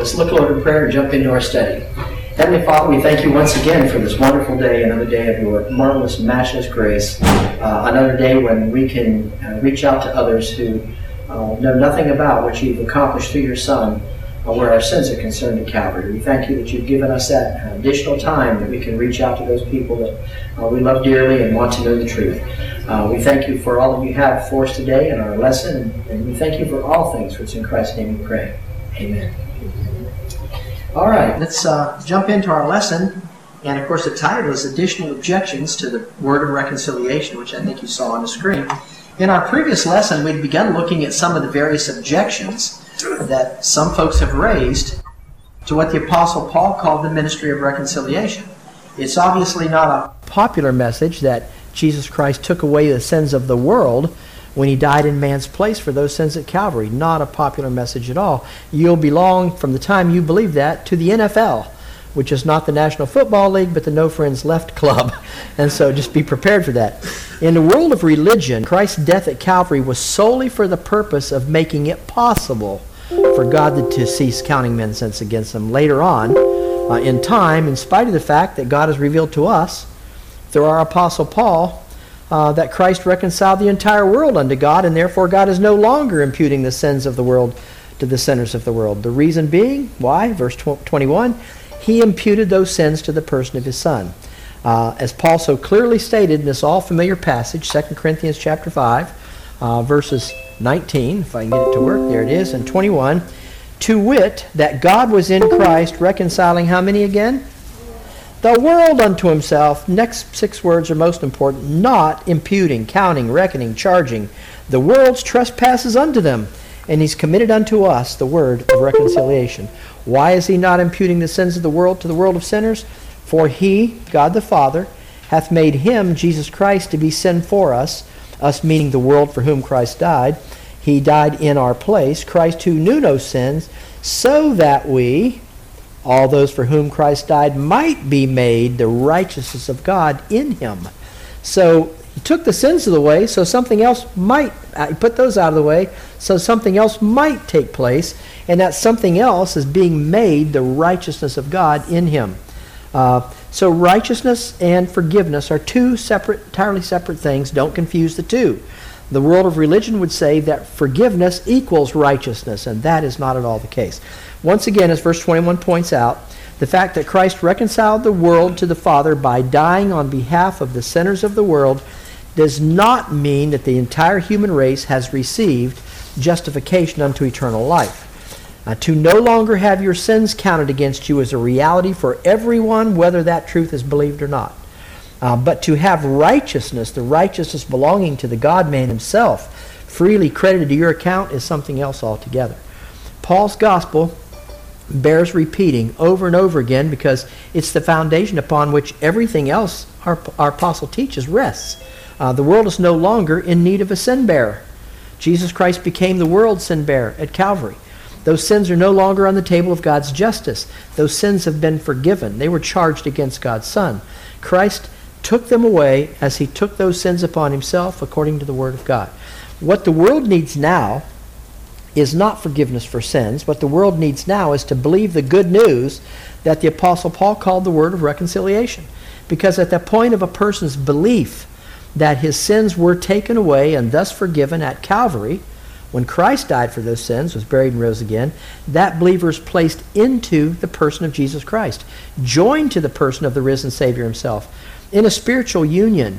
Let's look, Lord, in prayer and jump into our study. Heavenly Father, we thank you once again for this wonderful day, another day of your marvelous, matchless grace, another day when we can reach out to others who know nothing about what you've accomplished through your Son, where our sins are concerned at Calvary. We thank you that you've given us that additional time that we can reach out to those people that we love dearly and want to know the truth. We thank you for all that you have for us today in our lesson, and we thank you for all things, for it's in Christ's name we pray. Amen. All right, let's jump into our lesson. And of course the title is Additional Objections to the Word of Reconciliation, which I think you saw on the screen. In our previous lesson, we'd begun looking at some of the various objections that some folks have raised to what the Apostle Paul called the ministry of reconciliation. It's obviously not a popular message that Jesus Christ took away the sins of the world when he died in man's place for those sins at Calvary. Not a popular message at all. You'll belong, from the time you believe that, to the NFL, which is not the National Football League, but the No Friends Left Club. And so just be prepared for that. In the world of religion, Christ's death at Calvary was solely for the purpose of making it possible for God to cease counting men's sins against them later on in time, in spite of the fact that God has revealed to us through our Apostle Paul that Christ reconciled the entire world unto God, and therefore God is no longer imputing the sins of the world to the sinners of the world. The reason being, why? Verse 21, he imputed those sins to the person of his Son. As Paul so clearly stated in this all-familiar passage, 2 Corinthians chapter 5, verses 19, if I can get it to work, there it is, and 21, to wit, that God was in Christ reconciling how many again? The world unto himself. Next 6 words are most important. Not imputing, counting, reckoning, charging the world's trespasses unto them. And he's committed unto us the word of reconciliation. Why is he not imputing the sins of the world to the world of sinners? For he, God the Father, hath made him, Jesus Christ, to be sin for us meaning the world for whom Christ died. He died in our place, Christ who knew no sins, so that we, all those for whom Christ died, might be made the righteousness of God in him. So he took the sins of the way, so something else might, he put those out of the way, so something else might take place, and that something else is being made the righteousness of God in him. So righteousness and forgiveness are two entirely separate things. Don't confuse the two. The world of religion would say that forgiveness equals righteousness, and that is not at all the case. Once again, as verse 21 points out, the fact that Christ reconciled the world to the Father by dying on behalf of the sinners of the world does not mean that the entire human race has received justification unto eternal life. To no longer have your sins counted against you is a reality for everyone, whether that truth is believed or not. But to have righteousness, the righteousness belonging to the God-man himself, freely credited to your account is something else altogether. Paul's gospel bears repeating over and over again because it's the foundation upon which everything else our apostle teaches rests. The world is no longer in need of a sin bearer. Jesus Christ became the world's sin bearer at Calvary. Those sins are no longer on the table of God's justice. Those sins have been forgiven. They were charged against God's Son. Christ took them away as he took those sins upon himself according to the Word of God. What the world needs now is not forgiveness for sins. What the world needs now is to believe the good news that the Apostle Paul called the word of reconciliation. Because at the point of a person's belief that his sins were taken away and thus forgiven at Calvary, when Christ died for those sins, was buried and rose again, that believer is placed into the person of Jesus Christ, joined to the person of the risen Savior himself, in a spiritual union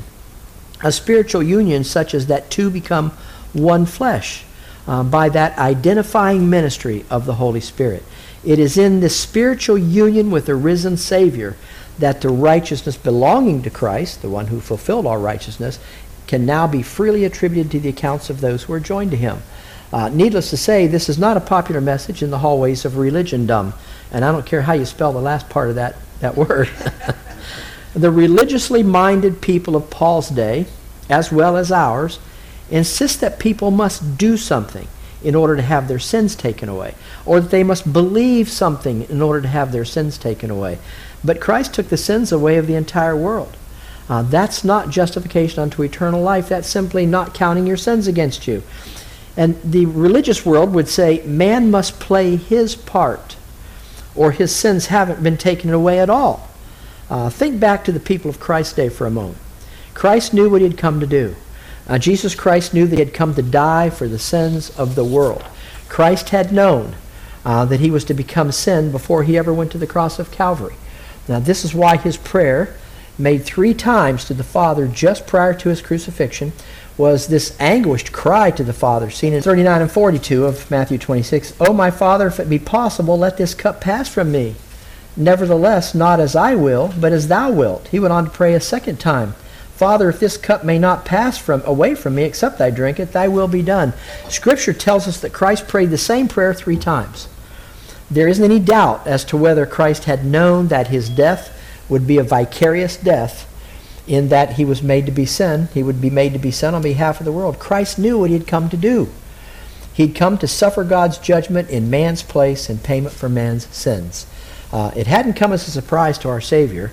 such as that two become one flesh by that identifying ministry of the Holy Spirit. It is in this spiritual union with the risen Savior that the righteousness belonging to Christ, the one who fulfilled all righteousness, can now be freely attributed to the accounts of those who are joined to him. Needless to say, this is not a popular message in the hallways of religiondom, and I don't care how you spell the last part of that word. The religiously minded people of Paul's day, as well as ours, insist that people must do something in order to have their sins taken away, or that they must believe something in order to have their sins taken away. But Christ took the sins away of the entire world. That's not justification unto eternal life. That's simply not counting your sins against you. And the religious world would say man must play his part or his sins haven't been taken away at all. Think back to the people of Christ's day for a moment. Christ knew what he had come to do. Jesus Christ knew that he had come to die for the sins of the world. Christ had known that he was to become sin before he ever went to the cross of Calvary. Now this is why his prayer, made 3 times to the Father just prior to his crucifixion, was this anguished cry to the Father, seen in 39 and 42 of Matthew 26. "O my Father, if it be possible, let this cup pass from me. Nevertheless, not as I will, but as thou wilt." He went on to pray a second time, "Father, if this cup may not pass away from me, except I drink it, thy will be done." Scripture tells us that Christ prayed the same prayer 3 times. There isn't any doubt as to whether Christ had known that his death would be a vicarious death, in that he was made to be sin. He would be made to be sin on behalf of the world. Christ knew what he had come to do. He'd come to suffer God's judgment in man's place in payment for man's sins. It hadn't come as a surprise to our Savior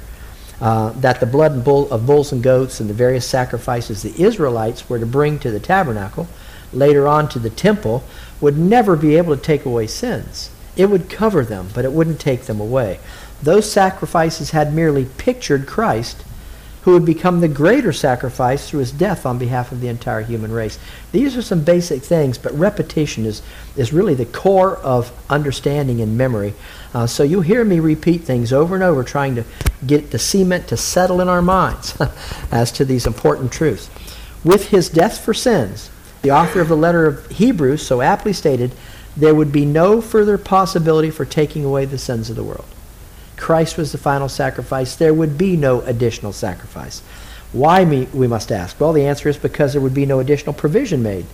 that the blood of bulls and goats and the various sacrifices the Israelites were to bring to the tabernacle, later on to the temple, would never be able to take away sins. It would cover them, but it wouldn't take them away. Those sacrifices had merely pictured Christ, who would become the greater sacrifice through his death on behalf of the entire human race. These are some basic things, but repetition is really the core of understanding and memory. So you'll hear me repeat things over and over, trying to get the cement to settle in our minds as to these important truths. With his death for sins, the author of the letter of Hebrews so aptly stated, there would be no further possibility for taking away the sins of the world. Christ was the final sacrifice. There would be no additional sacrifice. Why, we must ask? Well, the answer is because there would be no additional provision made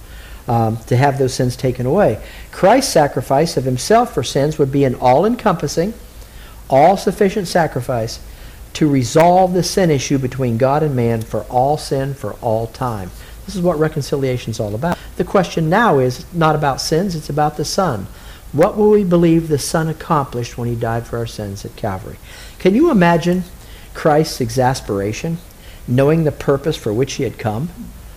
to have those sins taken away. Christ's sacrifice of himself for sins would be an all-encompassing, all-sufficient sacrifice to resolve the sin issue between God and man for all sin, for all time. This is what reconciliation is all about. The question now is not about sins, it's about the Son. What will we believe the Son accomplished when he died for our sins at Calvary? Can you imagine Christ's exasperation, knowing the purpose for which he had come,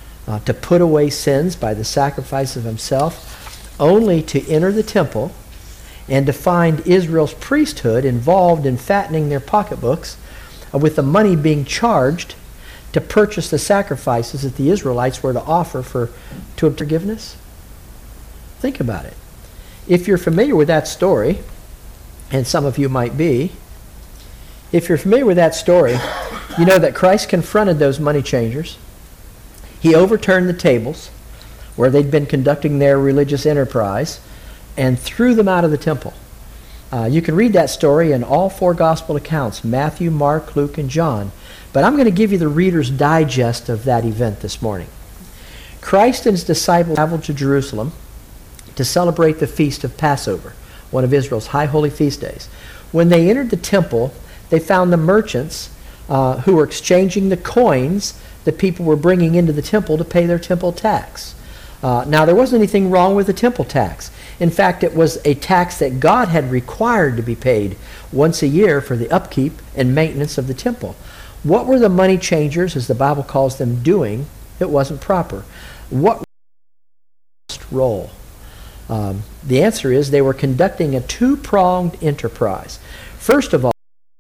to put away sins by the sacrifice of himself, only to enter the temple and to find Israel's priesthood involved in fattening their pocketbooks with the money being charged to purchase the sacrifices that the Israelites were to offer to obtain forgiveness? Think about it. If you're familiar with that story, and some of you might be, if you're familiar with that story, you know that Christ confronted those money changers. He overturned the tables where they'd been conducting their religious enterprise and threw them out of the temple. You can read that story in all 4 gospel accounts, Matthew, Mark, Luke, and John. But I'm going to give you the Reader's Digest of that event this morning. Christ and his disciples traveled to Jerusalem to celebrate the feast of Passover, one of Israel's high holy feast days. When they entered the temple, they found the merchants who were exchanging the coins that people were bringing into the temple to pay their temple tax. Now, there wasn't anything wrong with the temple tax. In fact, it was a tax that God had required to be paid once a year for the upkeep and maintenance of the temple. What were the money changers, as the Bible calls them, doing that wasn't proper? What role? The answer is they were conducting a 2-pronged enterprise. First of all,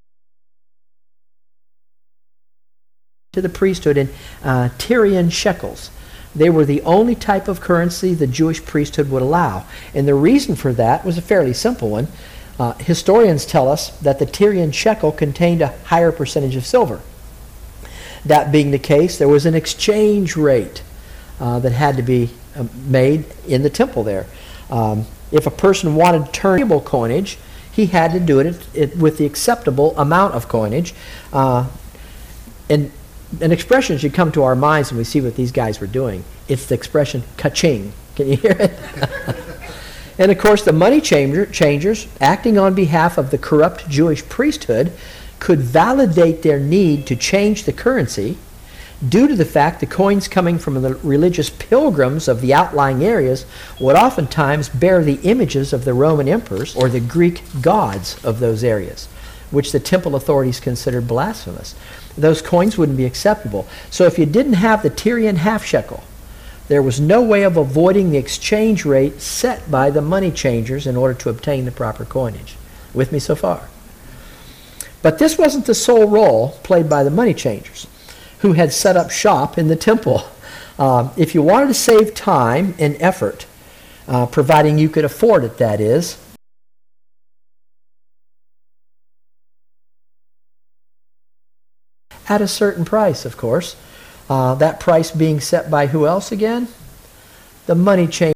to the priesthood in Tyrian shekels. They were the only type of currency the Jewish priesthood would allow. And the reason for that was a fairly simple one. Historians tell us that the Tyrian shekel contained a higher percentage of silver. That being the case, there was an exchange rate that had to be made in the temple there. If a person wanted to turn valuable coinage, he had to do it with the acceptable amount of coinage. And an expression should come to our minds when we see what these guys were doing. It's the expression ka-ching. Can you hear it? And of course, the money changers, acting on behalf of the corrupt Jewish priesthood, could validate their need to change the currency due to the fact the coins coming from the religious pilgrims of the outlying areas would oftentimes bear the images of the Roman emperors or the Greek gods of those areas, which the temple authorities considered blasphemous. Those coins wouldn't be acceptable. So if you didn't have the Tyrian half shekel, there was no way of avoiding the exchange rate set by the money changers in order to obtain the proper coinage. With me so far? But this wasn't the sole role played by the money changers, who had set up shop in the temple. If you wanted to save time and effort, providing you could afford it, that is, at a certain price, of course. That price being set by who else again? The money changers.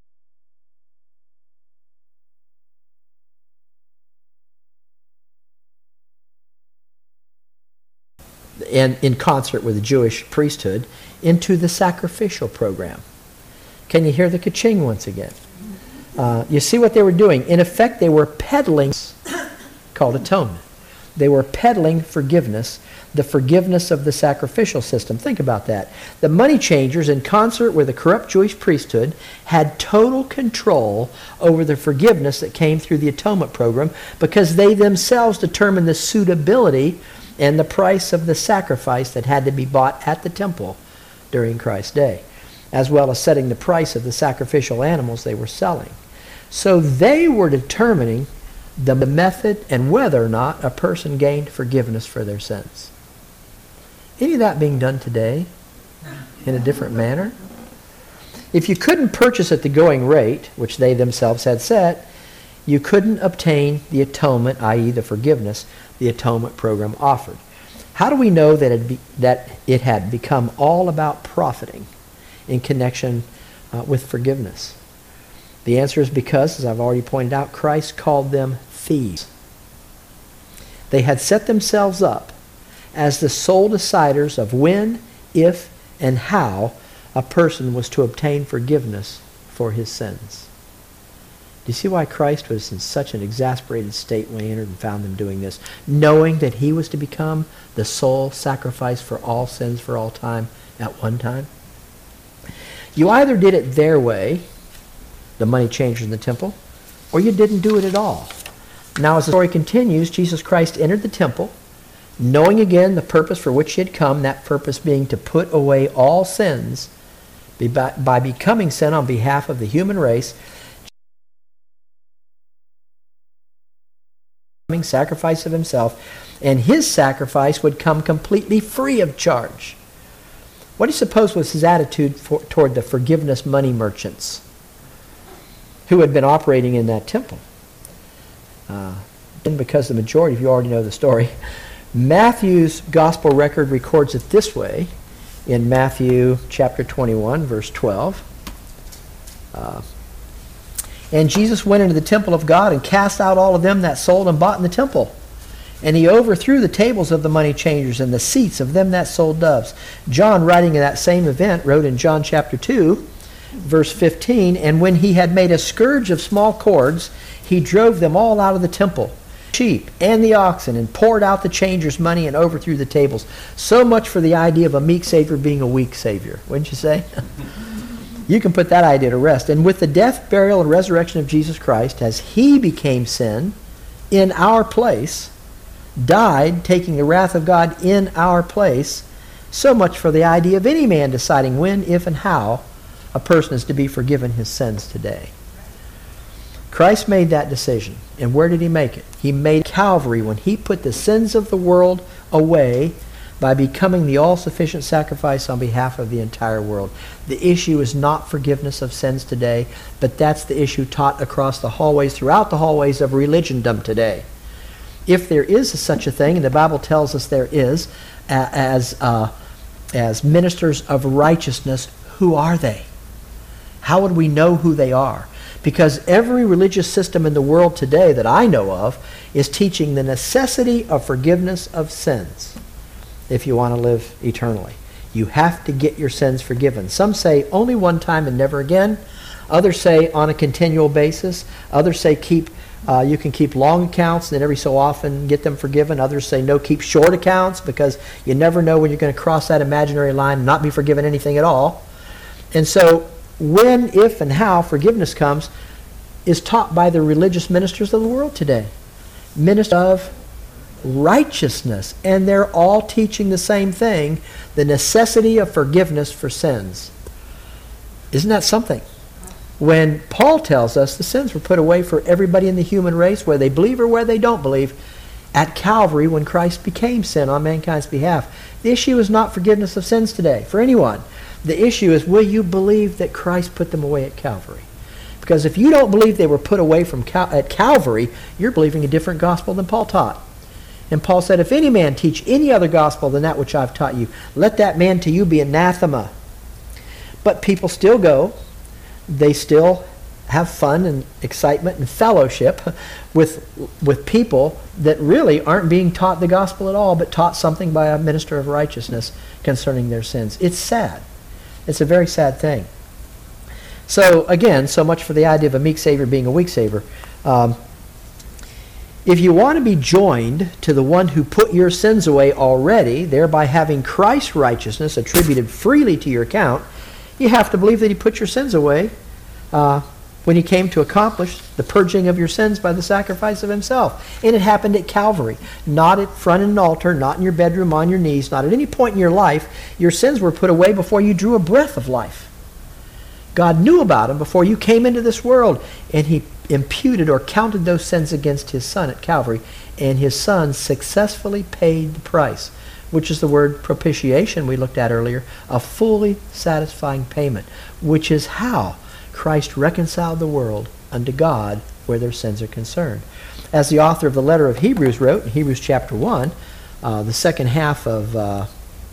And in concert with the Jewish priesthood, into the sacrificial program. Can you hear the ka-ching once again? You see what they were doing? In effect, they were peddling, called atonement. They were peddling forgiveness, the forgiveness of the sacrificial system. Think about that. The money changers, in concert with the corrupt Jewish priesthood, had total control over the forgiveness that came through the atonement program, because they themselves determined the suitability and the price of the sacrifice that had to be bought at the temple during Christ's day, as well as setting the price of the sacrificial animals they were selling. So they were determining the method and whether or not a person gained forgiveness for their sins. Any of that being done today in a different manner? If you couldn't purchase at the going rate, which they themselves had set, you couldn't obtain the atonement, i.e. the forgiveness, the atonement program offered. How do we know that it had become all about profiting in connection with forgiveness? The answer is because, as I've already pointed out, Christ called them thieves. They had set themselves up as the sole deciders of when, if, and how a person was to obtain forgiveness for his sins. Do you see why Christ was in such an exasperated state when he entered and found them doing this? Knowing that he was to become the sole sacrifice for all sins for all time at one time? You either did it their way, the money changers in the temple, or you didn't do it at all. Now, as the story continues, Jesus Christ entered the temple, knowing again the purpose for which he had come, that purpose being to put away all sins by becoming sin on behalf of the human race, sacrifice of himself, and his sacrifice would come completely free of charge. What do you suppose was his attitude toward the forgiveness money merchants who had been operating in that temple? And because the majority of you already know the story, Matthew's gospel record records it this way in Matthew chapter 21, verse 12. And Jesus went into the temple of God and cast out all of them that sold and bought in the temple. And he overthrew the tables of the money changers and the seats of them that sold doves. John, writing of that same event, wrote in John chapter 2, verse 15, and when he had made a scourge of small cords, he drove them all out of the temple, sheep and the oxen, and poured out the changers' money and overthrew the tables. So much for the idea of a meek Savior being a weak Savior, wouldn't you say? You can put that idea to rest. And with the death, burial, and resurrection of Jesus Christ, as he became sin in our place, died, taking the wrath of God in our place, so much for the idea of any man deciding when, if, and how a person is to be forgiven his sins today. Christ made that decision. And where did he make it? He made Calvary when he put the sins of the world away by becoming the all-sufficient sacrifice on behalf of the entire world. The issue is not forgiveness of sins today, but that's the issue taught across the hallways, throughout the hallways of religiondom today. If there is such a thing, and the Bible tells us there is, as ministers of righteousness, who are they? How would we know who they are? Because every religious system in the world today that I know of is teaching the necessity of forgiveness of sins if you want to live eternally. You have to get your sins forgiven. Some say only one time and never again. Others say on a continual basis. Others say you can keep long accounts and then every so often get them forgiven. Others say no, keep short accounts because you never know when you're going to cross that imaginary line and not be forgiven anything at all. And so when, if, and how forgiveness comes is taught by the religious ministers of the world today. Ministers of righteousness. And they're all teaching the same thing, the necessity of forgiveness for sins. Isn't that something? when Paul tells us the sins were put away for everybody in the human race, whether they believe or whether they don't believe, at Calvary when Christ became sin on mankind's behalf. The issue is not forgiveness of sins today for anyone. The issue is, will you believe that Christ put them away at Calvary? Because if you don't believe they were put away at Calvary, you're believing a different gospel than Paul taught. And Paul said, if any man teach any other gospel than that which I've taught you, let that man to you be anathema. But people still go. They still have fun and excitement and fellowship with people that really aren't being taught the gospel at all, but taught something by a minister of righteousness concerning their sins. It's sad. It's a very sad thing. So again, so much for the idea of a meek Savior being a weak Savior. If you want to be joined to the one who put your sins away already, thereby having Christ's righteousness attributed freely to your account, you have to believe that he put your sins away when he came to accomplish the purging of your sins by the sacrifice of himself. And it happened at Calvary, not in front of an altar, not in your bedroom, on your knees, not at any point in your life. Your sins were put away before you drew a breath of life. God knew about them before you came into this world, and he imputed or counted those sins against his Son at Calvary, and his Son successfully paid the price, which is the word propitiation we looked at earlier, a fully satisfying payment, which is how Christ reconciled the world unto God where their sins are concerned. As the author of the letter of Hebrews wrote in Hebrews chapter 1, the second half of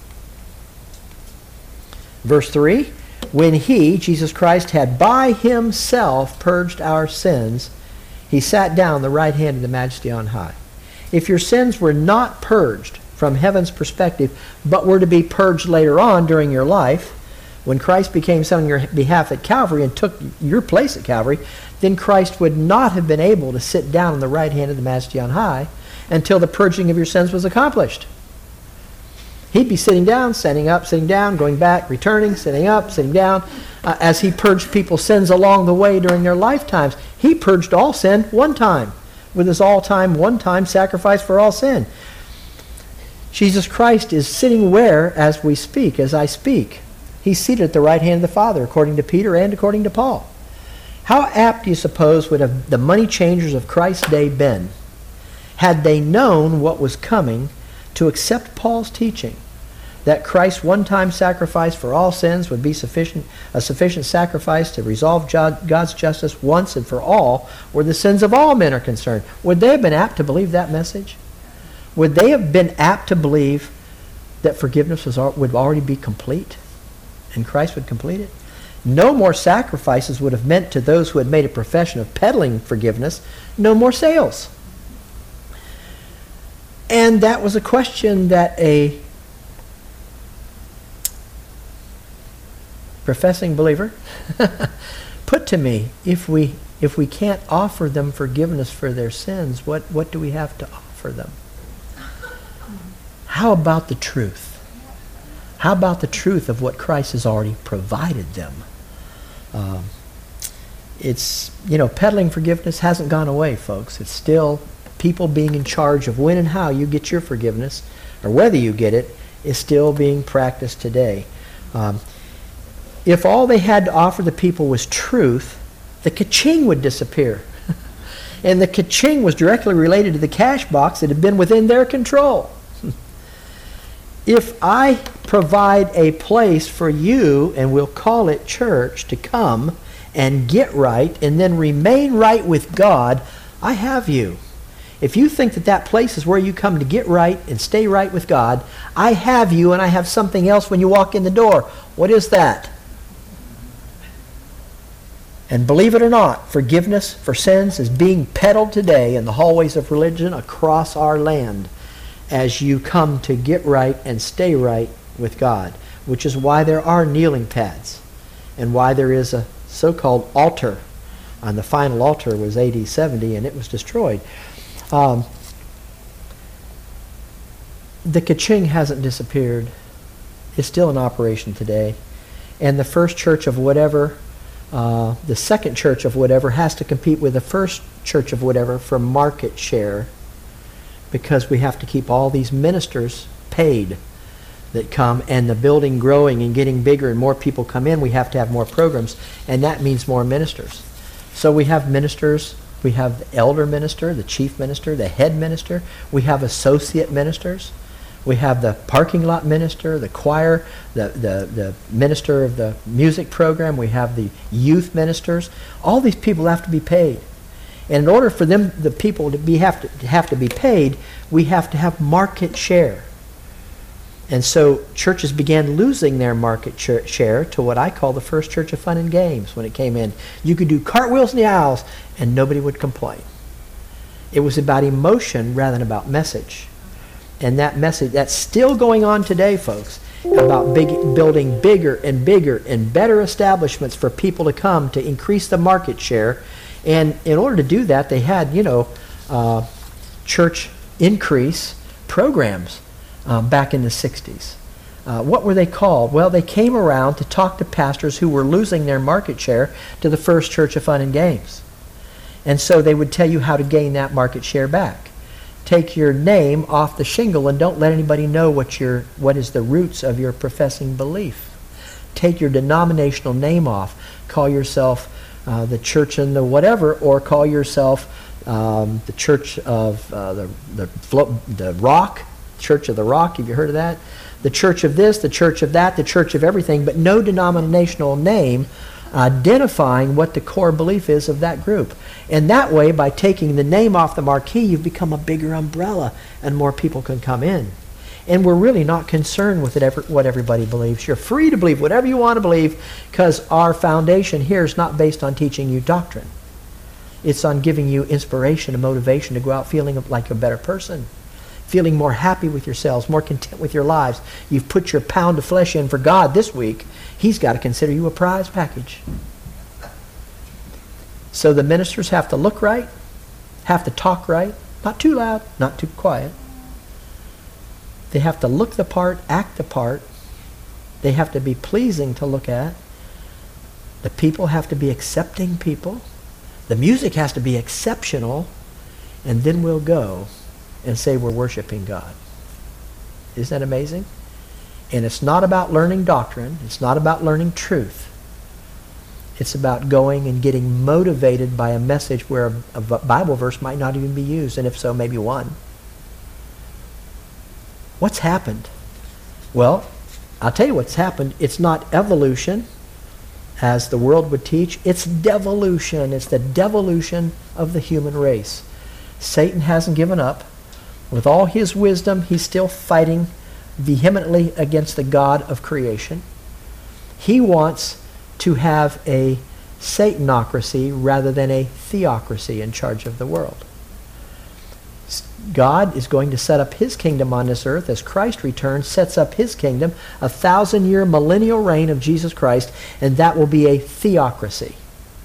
verse 3, when he, Jesus Christ, had by himself purged our sins, he sat down on the right hand of the Majesty on high. If your sins were not purged from heaven's perspective, but were to be purged later on during your life, when Christ became sin on your behalf at Calvary and took your place at Calvary, then Christ would not have been able to sit down on the right hand of the Majesty on high until the purging of your sins was accomplished. He'd be sitting down, sitting up, sitting down, going back, returning, sitting up, sitting down, as he purged people's sins along the way during their lifetimes. He purged all sin one time with his all-time, one-time sacrifice for all sin. Jesus Christ is sitting where as we speak, as I speak. He's seated at the right hand of the Father, according to Peter and according to Paul. How apt do you suppose would have the money changers of Christ's day been had they known what was coming to accept Paul's teaching, that Christ's one-time sacrifice for all sins would be a sufficient sacrifice to resolve God's justice once and for all, where the sins of all men are concerned? Would they have been apt to believe that message? Would they have been apt to believe that forgiveness would already be complete and Christ would complete it? No more sacrifices would have meant to those who had made a profession of peddling forgiveness, no more sales. And that was a question that a professing believer put to me. If we can't offer them forgiveness for their sins, what do we have to offer them? How about the truth? How about the truth of what Christ has already provided them? Peddling forgiveness hasn't gone away, folks. It's still people being in charge of when and how you get your forgiveness, or whether you get it, is still being practiced today. If all they had to offer the people was truth, the ka-ching would disappear. And the ka-ching was directly related to the cash box that had been within their control. If I provide a place for you, and we'll call it church, to come and get right and then remain right with God, I have you. If you think that that place is where you come to get right and stay right with God, I have you, and I have something else when you walk in the door. What is that? And believe it or not, forgiveness for sins is being peddled today in the hallways of religion across our land as you come to get right and stay right with God, which is why there are kneeling pads and why there is a so-called altar. And the final altar was AD 70, and it was destroyed. The ka-ching hasn't disappeared. It's still in operation today. And the first church of whatever, the second church of whatever, has to compete with the first church of whatever for market share, because we have to keep all these ministers paid that come, and the building growing and getting bigger and more people come in, we have to have more programs, and that means more ministers. So we have ministers, we have the elder minister, the chief minister, the head minister, we have associate ministers, we have the parking lot minister, the choir, the minister of the music program, we have the youth ministers. All these people have to be paid. And in order for them, the people to have to be paid, we have to have market share. And so churches began losing their market share to what I call the first church of fun and games when it came in. You could do cartwheels in the aisles and nobody would complain. It was about emotion rather than about message. And that message, that's still going on today, folks, about building bigger and bigger and better establishments for people to come to increase the market share. And in order to do that, they had, church increase programs back in the 60s. What were they called? Well, they came around to talk to pastors who were losing their market share to the First Church of Fun and Games. And so they would tell you how to gain that market share back. Take your name off the shingle and don't let anybody know what is the roots of your professing belief. Take your denominational name off. Call yourself the church in the whatever, or call yourself the church of the rock, church of the rock. Have you heard of that? The church of this, the church of that, the church of everything, but no denominational name identifying what the core belief is of that group. And that way, by taking the name off the marquee, you've become a bigger umbrella and more people can come in. And we're really not concerned with what everybody believes. You're free to believe whatever you want to believe, because our foundation here is not based on teaching you doctrine. It's on giving you inspiration and motivation to go out feeling like a better person, feeling more happy with yourselves, more content with your lives. You've put your pound of flesh in for God this week. He's got to consider you a prize package. So the ministers have to look right, have to talk right, not too loud, not too quiet. They have to look the part, act the part. They have to be pleasing to look at. The people have to be accepting people. The music has to be exceptional. And then we'll go and say we're worshiping God. Isn't that amazing? And it's not about learning doctrine. It's not about learning truth. It's about going and getting motivated by a message where a Bible verse might not even be used, and if so, maybe one. What's happened? Well, I'll tell you what's happened. It's not evolution, as the world would teach. It's devolution. It's the devolution of the human race. Satan hasn't given up. With all his wisdom, he's still fighting vehemently against the God of creation. He wants to have a Satanocracy rather than a theocracy in charge of the world. God is going to set up his kingdom on this earth as Christ returns, sets up his kingdom, 1,000-year millennial reign of Jesus Christ, and that will be a theocracy.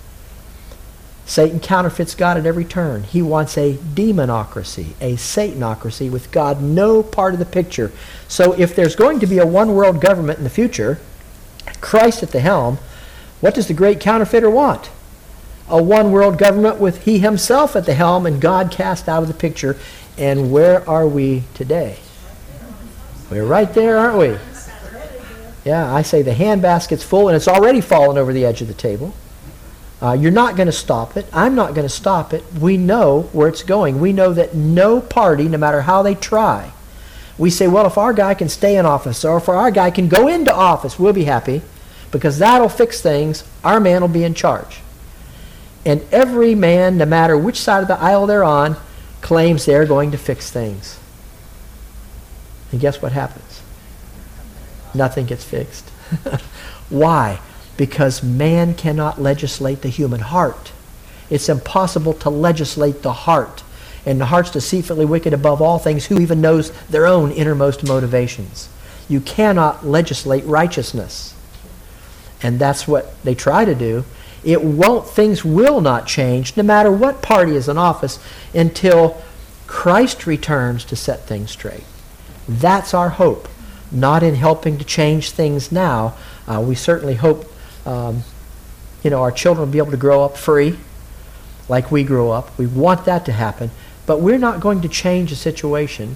Satan counterfeits God at every turn. He wants a demonocracy, a Satanocracy, with God no part of the picture. So if there's going to be a one-world government in the future, Christ at the helm, what does the great counterfeiter want? A one-world government with he himself at the helm and God cast out of the picture. And where are we today? We're right there, aren't we? Yeah, I say the handbasket's full and it's already fallen over the edge of the table. You're not going to stop it. I'm not going to stop it. We know where it's going. We know that no party, no matter how they try, we say, well, if our guy can stay in office or if our guy can go into office, we'll be happy because that'll fix things. Our man will be in charge. And every man, no matter which side of the aisle they're on, claims they're going to fix things. And guess what happens? Nothing gets fixed. Why? Because man cannot legislate the human heart. It's impossible to legislate the heart. And the heart's deceitfully wicked above all things. Who even knows their own innermost motivations? You cannot legislate righteousness. And that's what they try to do. Things will not change, no matter what party is in office, until Christ returns to set things straight. That's our hope. Not in helping to change things now. We certainly hope our children will be able to grow up free like we grew up. We want that to happen. But we're not going to change the situation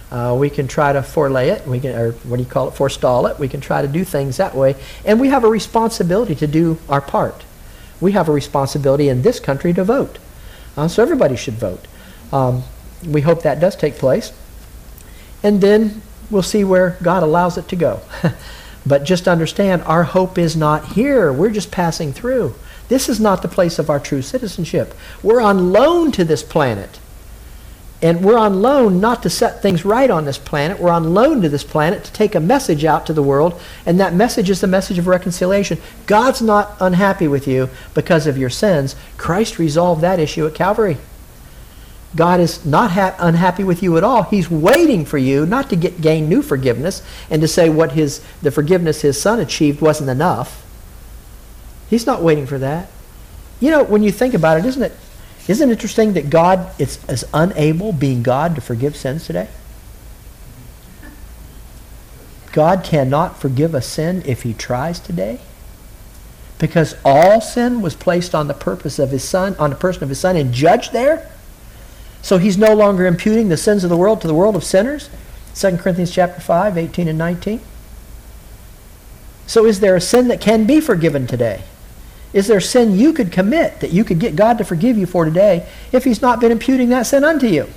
We can try to forelay it. We can, or what do you call it, forestall it. We can try to do things that way. And we have a responsibility to do our part. We have a responsibility in this country to vote. So everybody should vote. We hope that does take place. And then we'll see where God allows it to go. But just understand, our hope is not here. We're just passing through. This is not the place of our true citizenship. We're on loan to this planet. And we're on loan not to set things right on this planet. We're on loan to this planet to take a message out to the world, and that message is the message of reconciliation. God's not unhappy with you because of your sins. Christ resolved that issue at Calvary. God is not unhappy with you at all. He's waiting for you not to gain new forgiveness and to say what the forgiveness his Son achieved wasn't enough. He's not waiting for that. You know, when you think about it, isn't it interesting that God is unable, being God, to forgive sins today? God cannot forgive a sin if he tries today, because all sin was placed on the purpose of his Son, on the person of his Son, and judged there. So he's no longer imputing the sins of the world to the world of sinners. 2 Corinthians chapter 5, 18 and 19. So is there a sin that can be forgiven today? Is there sin you could commit that you could get God to forgive you for today if he's not been imputing that sin unto you?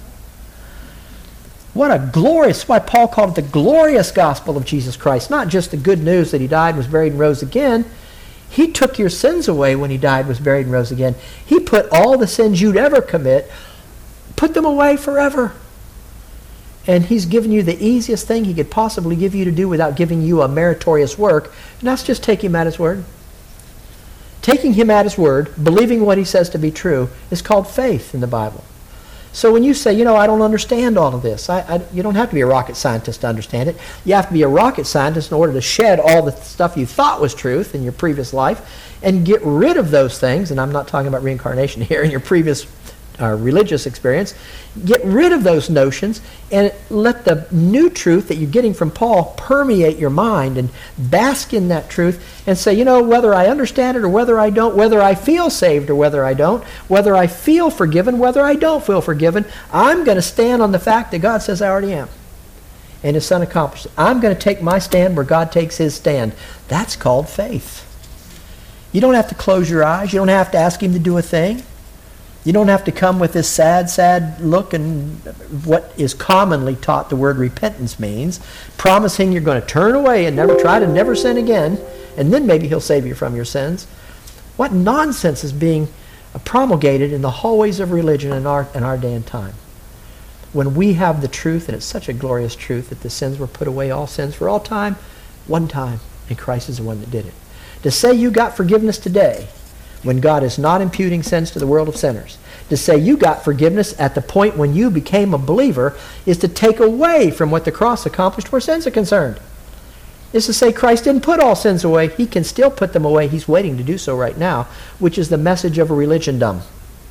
What a glorious, why Paul called it the glorious gospel of Jesus Christ. Not just the good news that he died, was buried, and rose again. He took your sins away when he died, was buried, and rose again. He put all the sins you'd ever commit, put them away forever. And he's given you the easiest thing he could possibly give you to do without giving you a meritorious work, and that's just take him at his word. Taking him at his word, believing what he says to be true, is called faith in the Bible. So when you say, I don't understand all of this, you don't have to be a rocket scientist to understand it. You have to be a rocket scientist in order to shed all the stuff you thought was truth in your previous life and get rid of those things, and I'm not talking about reincarnation here, in your previous religious experience. Get rid of those notions and let the new truth that you're getting from Paul permeate your mind, and bask in that truth and say, whether I understand it or whether I don't, whether I feel saved or whether I don't, whether I feel forgiven, whether I don't feel forgiven, I'm going to stand on the fact that God says I already am. And his Son accomplished it. I'm going to take my stand where God takes his stand. That's called faith. You don't have to close your eyes. You don't have to ask him to do a thing. You don't have to come with this sad look and what is commonly taught the word repentance means, promising you're going to turn away and never sin again, and then maybe he'll save you from your sins. What nonsense is being promulgated in the hallways of religion in our day and time, when we have the truth, and it's such a glorious truth that the sins were put away, all sins for all time, one time, and Christ is the one that did it. To say you got forgiveness today, when God is not imputing sins to the world of sinners, to say you got forgiveness at the point when you became a believer, is to take away from what the cross accomplished where sins are concerned. Is to say Christ didn't put all sins away. He can still put them away. He's waiting to do so right now, which is the message of a religion-dom.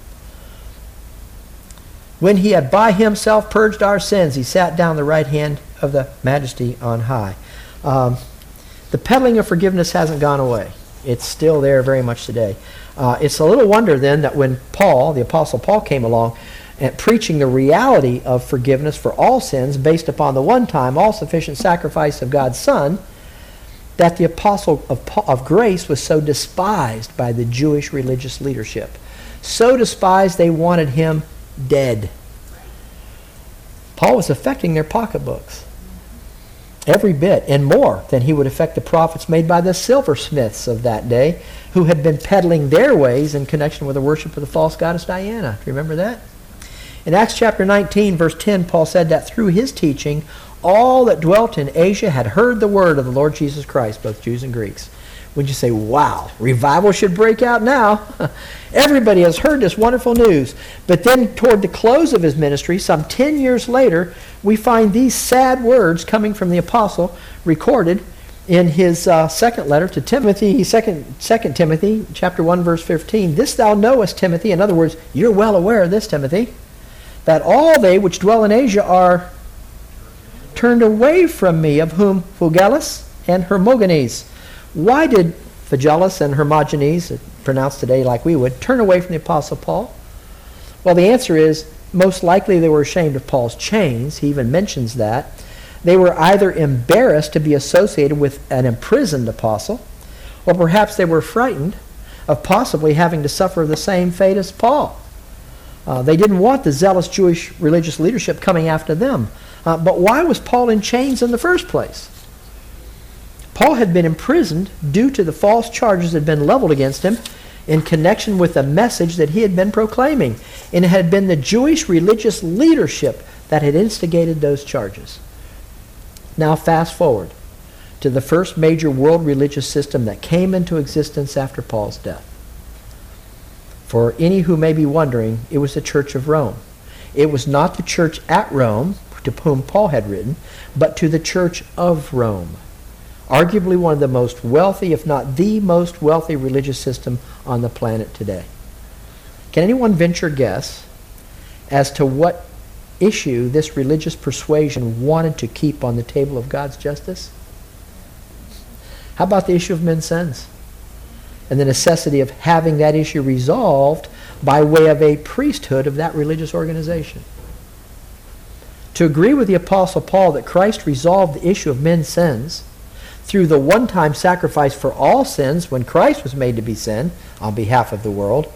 When he had by himself purged our sins, he sat down the right hand of the Majesty on high. The peddling of forgiveness hasn't gone away. It's still there very much today. It's a little wonder then that when Paul, the Apostle Paul, came along and preaching the reality of forgiveness for all sins based upon the one-time, all-sufficient sacrifice of God's Son, that the apostle of grace was so despised by the Jewish religious leadership. So despised they wanted him dead. Paul was affecting their pocketbooks every bit and more than he would affect the profits made by the silversmiths of that day, who had been peddling their ways in connection with the worship of the false goddess Diana. Do you remember that? In Acts chapter 19, verse 10, Paul said that through his teaching, all that dwelt in Asia had heard the word of the Lord Jesus Christ, both Jews and Greeks. Would you say, wow, revival should break out now? Everybody has heard this wonderful news. But then toward the close of his ministry, some 10 years later, we find these sad words coming from the apostle recorded in his second letter to Timothy, 2 Timothy chapter 1, verse 15. This thou knowest, Timothy. In other words, you're well aware of this, Timothy, that all they which dwell in Asia are turned away from me, of whom Phygellus and Hermogenes. Why did Phygellus and Hermogenes, pronounced today like we would, turn away from the Apostle Paul? Well, the answer is most likely they were ashamed of Paul's chains. He even mentions that. They were either embarrassed to be associated with an imprisoned apostle, or perhaps they were frightened of possibly having to suffer the same fate as Paul. They didn't want the zealous Jewish religious leadership coming after them. But why was Paul in chains in the first place? Paul had been imprisoned due to the false charges that had been leveled against him in connection with the message that he had been proclaiming. And it had been the Jewish religious leadership that had instigated those charges. Now fast forward to the first major world religious system that came into existence after Paul's death. For any who may be wondering, it was the Church of Rome. It was not the church at Rome, to whom Paul had written, but to the Church of Rome. Arguably one of the most wealthy, if not the most wealthy religious system on the planet today. Can anyone venture a guess as to what issue this religious persuasion wanted to keep on the table of God's justice? How about the issue of men's sins? And the necessity of having that issue resolved by way of a priesthood of that religious organization. To agree with the Apostle Paul that Christ resolved the issue of men's sins through the one-time sacrifice for all sins when Christ was made to be sin on behalf of the world,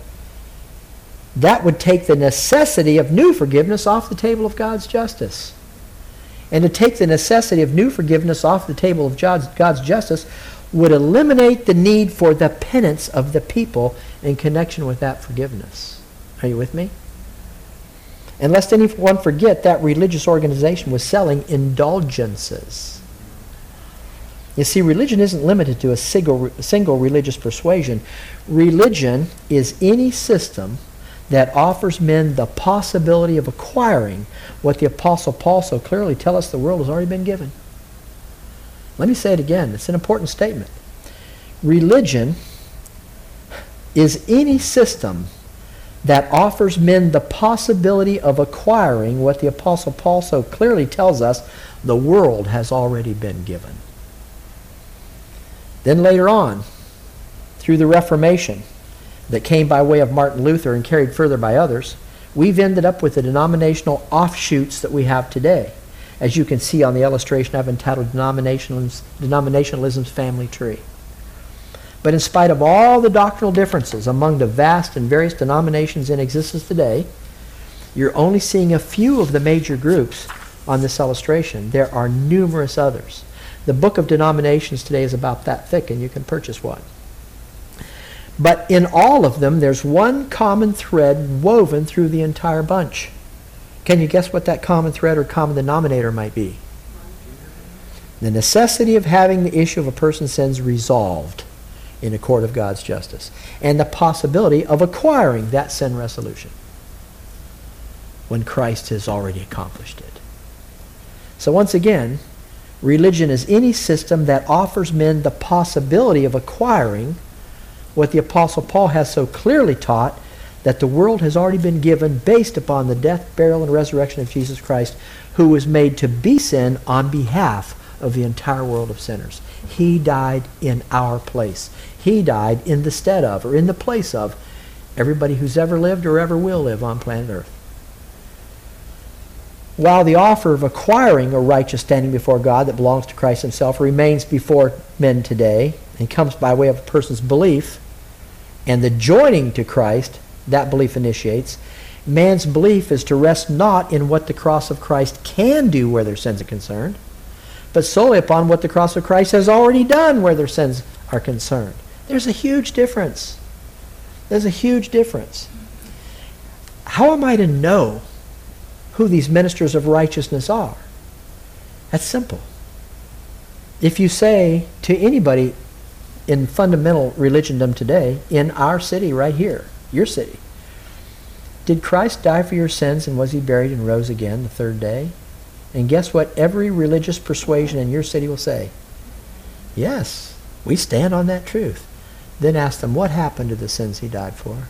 that would take the necessity of new forgiveness off the table of God's justice. And to take the necessity of new forgiveness off the table of God's justice would eliminate the need for the penance of the people in connection with that forgiveness. Are you with me? And lest anyone forget, that religious organization was selling indulgences. You see, religion isn't limited to a single religious persuasion. Religion is any system that offers men the possibility of acquiring what the Apostle Paul so clearly tells us the world has already been given. Let me say it again. It's an important statement. Religion is any system that offers men the possibility of acquiring what the Apostle Paul so clearly tells us the world has already been given. Then later on, through the Reformation that came by way of Martin Luther and carried further by others, we've ended up with the denominational offshoots that we have today. As you can see on the illustration I've entitled Denominationalism's Family Tree. But in spite of all the doctrinal differences among the vast and various denominations in existence today, you're only seeing a few of the major groups on this illustration. There are numerous others. The book of denominations today is about that thick, and you can purchase one. But in all of them, there's one common thread woven through the entire bunch. Can you guess what that common thread or common denominator might be? The necessity of having the issue of a person's sins resolved in a court of God's justice, and the possibility of acquiring that sin resolution when Christ has already accomplished it. So once again, religion is any system that offers men the possibility of acquiring what the Apostle Paul has so clearly taught, that the world has already been given based upon the death, burial, and resurrection of Jesus Christ, who was made to be sin on behalf of the entire world of sinners. He died in our place. He died in the stead of, or in the place of, everybody who's ever lived or ever will live on planet Earth. While the offer of acquiring a righteous standing before God that belongs to Christ himself remains before men today and comes by way of a person's belief, and the joining to Christ that belief initiates, man's belief is to rest not in what the cross of Christ can do where their sins are concerned, but solely upon what the cross of Christ has already done where their sins are concerned. There's a huge difference. There's a huge difference. How am I to know who these ministers of righteousness are? That's simple. If you say to anybody in fundamental religiondom today, in our city right here, your city, did Christ die for your sins and was he buried and rose again the third day? And guess what every religious persuasion in your city will say? Yes, we stand on that truth. Then ask them, what happened to the sins he died for?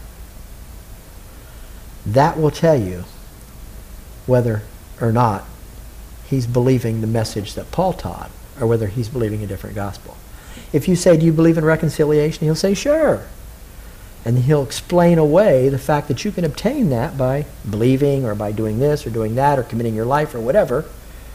That will tell you whether or not he's believing the message that Paul taught, or whether he's believing a different gospel. If you say, do you believe in reconciliation? He'll say, sure. And he'll explain away the fact that you can obtain that by believing or by doing this or doing that or committing your life or whatever.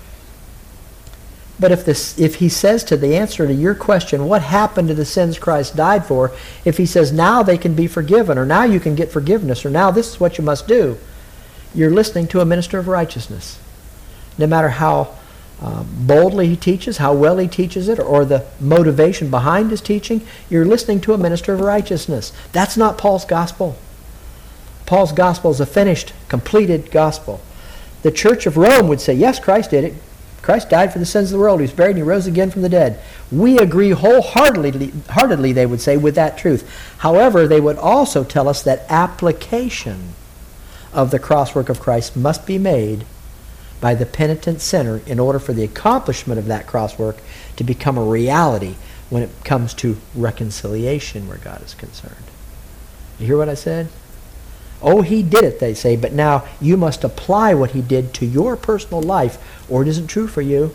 But if he says to the answer to your question, what happened to the sins Christ died for, if he says now they can be forgiven, or now you can get forgiveness, or now this is what you must do, you're listening to a minister of righteousness. No matter how boldly he teaches, how well he teaches it, or the motivation behind his teaching, you're listening to a minister of righteousness. That's not Paul's gospel. Paul's gospel is a finished, completed gospel. The Church of Rome would say, yes, Christ did it. Christ died for the sins of the world. He was buried and he rose again from the dead. We agree wholeheartedly, they would say, with that truth. However, they would also tell us that application of the crosswork of Christ must be made by the penitent sinner in order for the accomplishment of that crosswork to become a reality when it comes to reconciliation where God is concerned. You hear what I said? Oh, he did it, they say, but now you must apply what he did to your personal life, or it isn't true for you.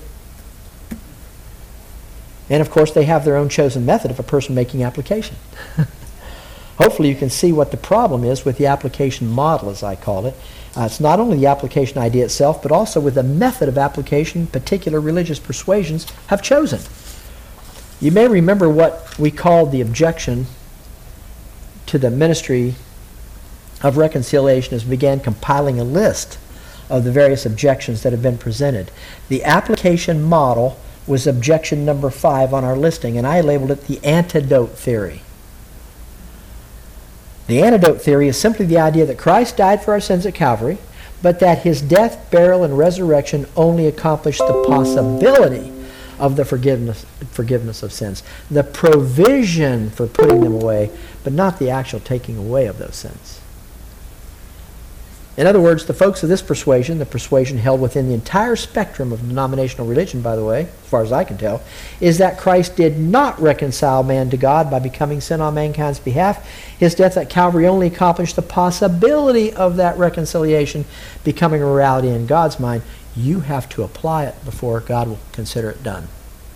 And of course, they have their own chosen method of a person making application. Hopefully you can see what the problem is with the application model, as I call it. It's not only the application idea itself, but also with the method of application particular religious persuasions have chosen. You may remember what we called the objection to the ministry of reconciliation as we began compiling a list of the various objections that have been presented. The application model was objection number 5 on our listing, and I labeled it the antidote theory. The antidote theory is simply the idea that Christ died for our sins at Calvary, but that his death, burial, and resurrection only accomplished the possibility of the forgiveness of sins. The provision for putting them away, but not the actual taking away of those sins. In other words, the folks of this persuasion, the persuasion held within the entire spectrum of denominational religion, by the way, as far as I can tell, is that Christ did not reconcile man to God by becoming sin on mankind's behalf. His death at Calvary only accomplished the possibility of that reconciliation becoming a reality in God's mind. You have to apply it before God will consider it done.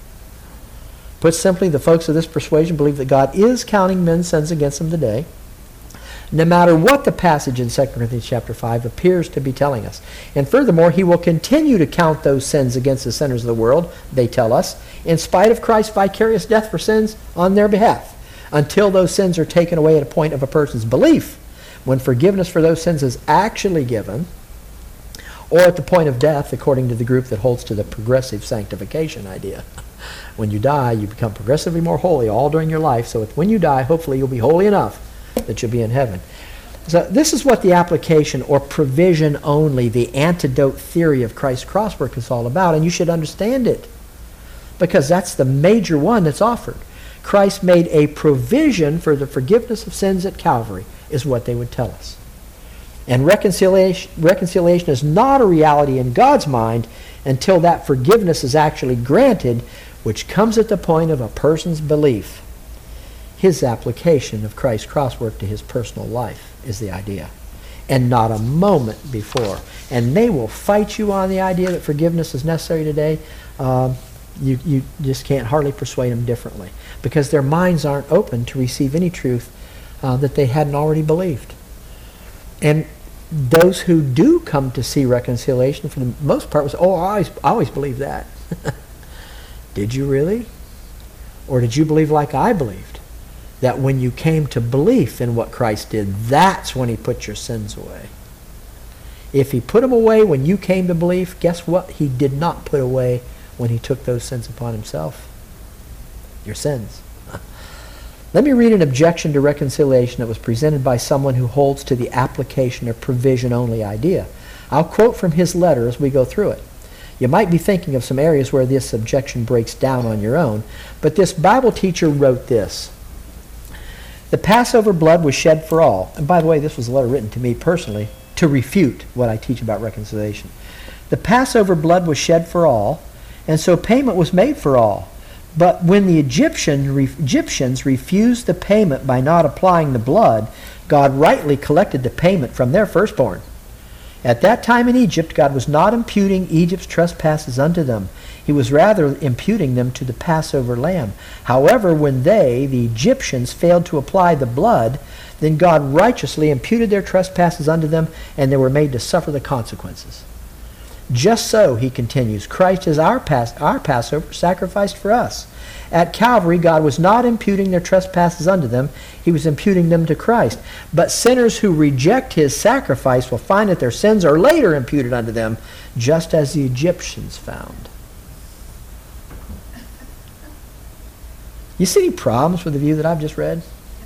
Put simply, the folks of this persuasion believe that God is counting men's sins against them today, no matter what the passage in 2 Corinthians chapter 5 appears to be telling us. And furthermore, he will continue to count those sins against the sinners of the world, they tell us, in spite of Christ's vicarious death for sins on their behalf, until those sins are taken away at a point of a person's belief, when forgiveness for those sins is actually given, or at the point of death, according to the group that holds to the progressive sanctification idea. When you die, you become progressively more holy all during your life, so when you die, hopefully you'll be holy enough that you'll be in heaven. So this is what the application or provision only, the antidote theory of Christ's crosswork is all about, and you should understand it, because that's the major one that's offered. Christ made a provision for the forgiveness of sins at Calvary, is what they would tell us. And reconciliation is not a reality in God's mind until that forgiveness is actually granted, which comes at the point of a person's belief. His application of Christ's crosswork to his personal life is the idea, and not a moment before. And they will fight you on the idea that forgiveness is necessary today. You just can't hardly persuade them differently, because their minds aren't open to receive any truth that they hadn't already believed. And those who do come to see reconciliation, for the most part, was, I always believed that. Did you really? Or did you believe like I believed? That when you came to belief in what Christ did, that's when he put your sins away. If he put them away when you came to belief, guess what he did not put away when he took those sins upon himself? Your sins. Let me read an objection to reconciliation that was presented by someone who holds to the application of provision-only idea. I'll quote from his letter as we go through it. You might be thinking of some areas where this objection breaks down on your own, but this Bible teacher wrote this. The Passover blood was shed for all. And by the way, this was a letter written to me personally to refute what I teach about reconciliation. The Passover blood was shed for all, and so payment was made for all. But when the Egyptians refused the payment by not applying the blood, God rightly collected the payment from their firstborn. At that time in Egypt, God was not imputing Egypt's trespasses unto them. He was rather imputing them to the Passover lamb. However, when the Egyptians, failed to apply the blood, Then God righteously imputed their trespasses unto them, and they were made to suffer the consequences. Just so, he continues, Christ is our Passover sacrificed for us. At Calvary, God was not imputing their trespasses unto them. He was imputing them to Christ. But sinners who reject his sacrifice will find that their sins are later imputed unto them, just as the Egyptians found. You see any problems with the view that I've just read?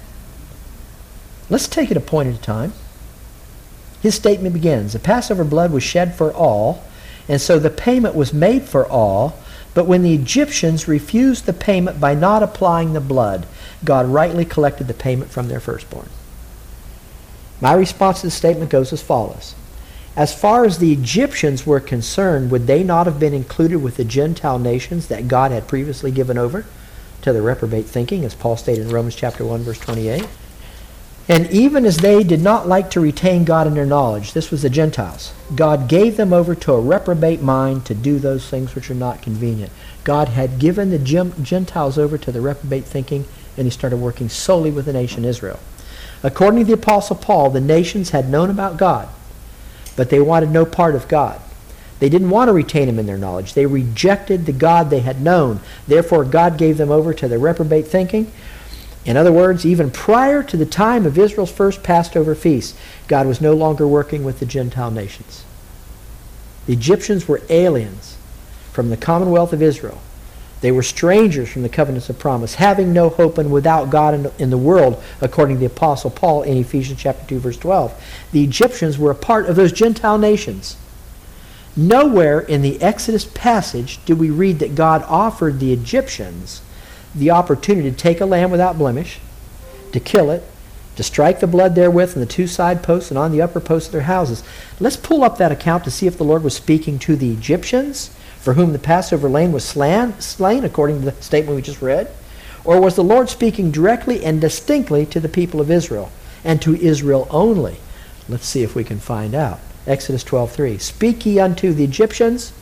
Let's take it a point at a time. His statement begins, the Passover blood was shed for all, and so the payment was made for all, but when the Egyptians refused the payment by not applying the blood, God rightly collected the payment from their firstborn. My response to the statement goes as follows. As far as the Egyptians were concerned, would they not have been included with the Gentile nations that God had previously given over to the reprobate thinking, as Paul stated in Romans chapter 1, verse 28? And even as they did not like to retain God in their knowledge, this was the Gentiles, God gave them over to a reprobate mind to do those things which are not convenient. God had given the Gentiles over to the reprobate thinking, and he started working solely with the nation Israel. According to the Apostle Paul, the nations had known about God, but they wanted no part of God. They didn't want to retain him in their knowledge. They rejected the God they had known. Therefore, God gave them over to the reprobate thinking. In other words, even prior to the time of Israel's first Passover feast, God was no longer working with the Gentile nations. The Egyptians were aliens from the commonwealth of Israel. They were strangers from the covenants of promise, having no hope and without God in the world, according to the Apostle Paul in Ephesians chapter 2, verse 12. The Egyptians were a part of those Gentile nations. Nowhere in the Exodus passage do we read that God offered the Egyptians the opportunity to take a lamb without blemish, to kill it, to strike the blood therewith on the two side posts and on the upper posts of their houses. Let's pull up that account to see if the Lord was speaking to the Egyptians, for whom the Passover lamb was slain, according to the statement we just read, or was the Lord speaking directly and distinctly to the people of Israel, and to Israel only? Let's see if we can find out. Exodus 12:3. Speak ye unto the Egyptians,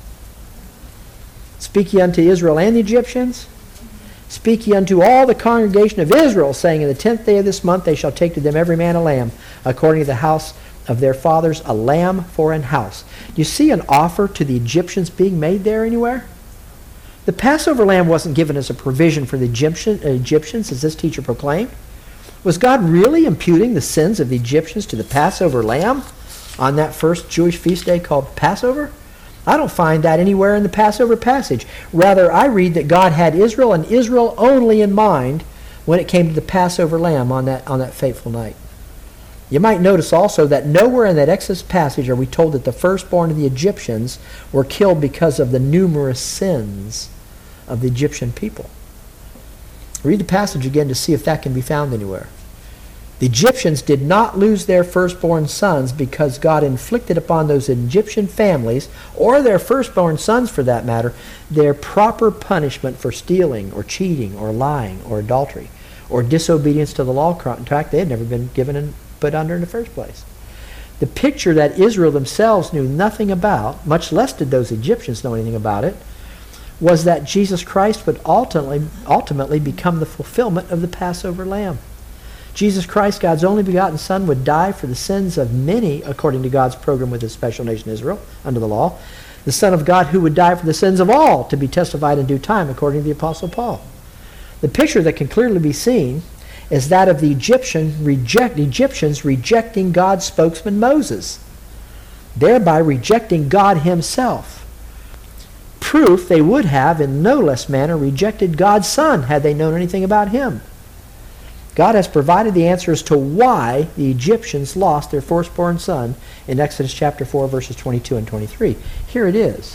speak ye unto Israel and the Egyptians, speak ye unto all the congregation of Israel, saying, in the 10th day of this month they shall take to them every man a lamb, according to the house of their fathers, a lamb for an house. Do you see an offer to the Egyptians being made there anywhere? The Passover lamb wasn't given as a provision for the Egyptians, as this teacher proclaimed. Was God really imputing the sins of the Egyptians to the Passover lamb on that first Jewish feast day called Passover? I don't find that anywhere in the Passover passage. Rather, I read that God had Israel and Israel only in mind when it came to the Passover lamb on that fateful night. You might notice also that nowhere in that Exodus passage are we told that the firstborn of the Egyptians were killed because of the numerous sins of the Egyptian people. Read the passage again to see if that can be found anywhere. The Egyptians did not lose their firstborn sons because God inflicted upon those Egyptian families, or their firstborn sons for that matter, their proper punishment for stealing or cheating or lying or adultery or disobedience to the law contract they had never been given and put under in the first place. The picture that Israel themselves knew nothing about, much less did those Egyptians know anything about it, was that Jesus Christ would ultimately become the fulfillment of the Passover lamb. Jesus Christ, God's only begotten Son, would die for the sins of many according to God's program with his special nation Israel under the law. The Son of God who would die for the sins of all to be testified in due time according to the Apostle Paul. The picture that can clearly be seen is that of the Egyptians rejecting God's spokesman Moses, thereby rejecting God himself. Proof they would have in no less manner rejected God's Son had they known anything about him. God has provided the answer as to why the Egyptians lost their firstborn son in Exodus chapter 4, verses 22 and 23. Here it is.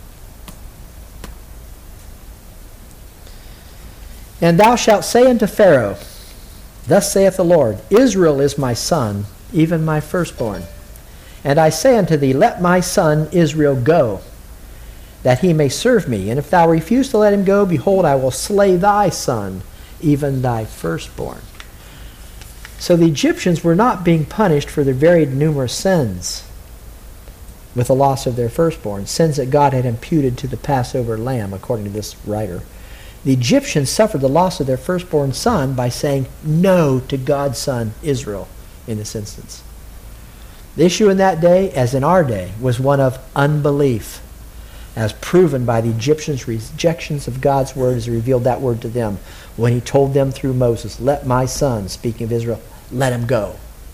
And thou shalt say unto Pharaoh, Thus saith the Lord, Israel is my son, even my firstborn. And I say unto thee, Let my son Israel go, that he may serve me. And if thou refuse to let him go, behold, I will slay thy son, even thy firstborn. So the Egyptians were not being punished for their very numerous sins with the loss of their firstborn, sins that God had imputed to the Passover lamb, according to this writer. The Egyptians suffered the loss of their firstborn son by saying no to God's son, Israel, in this instance. The issue in that day, as in our day, was one of unbelief, as proven by the Egyptians' rejections of God's word as he revealed that word to them when he told them through Moses, let my son, speaking of Israel, let him go.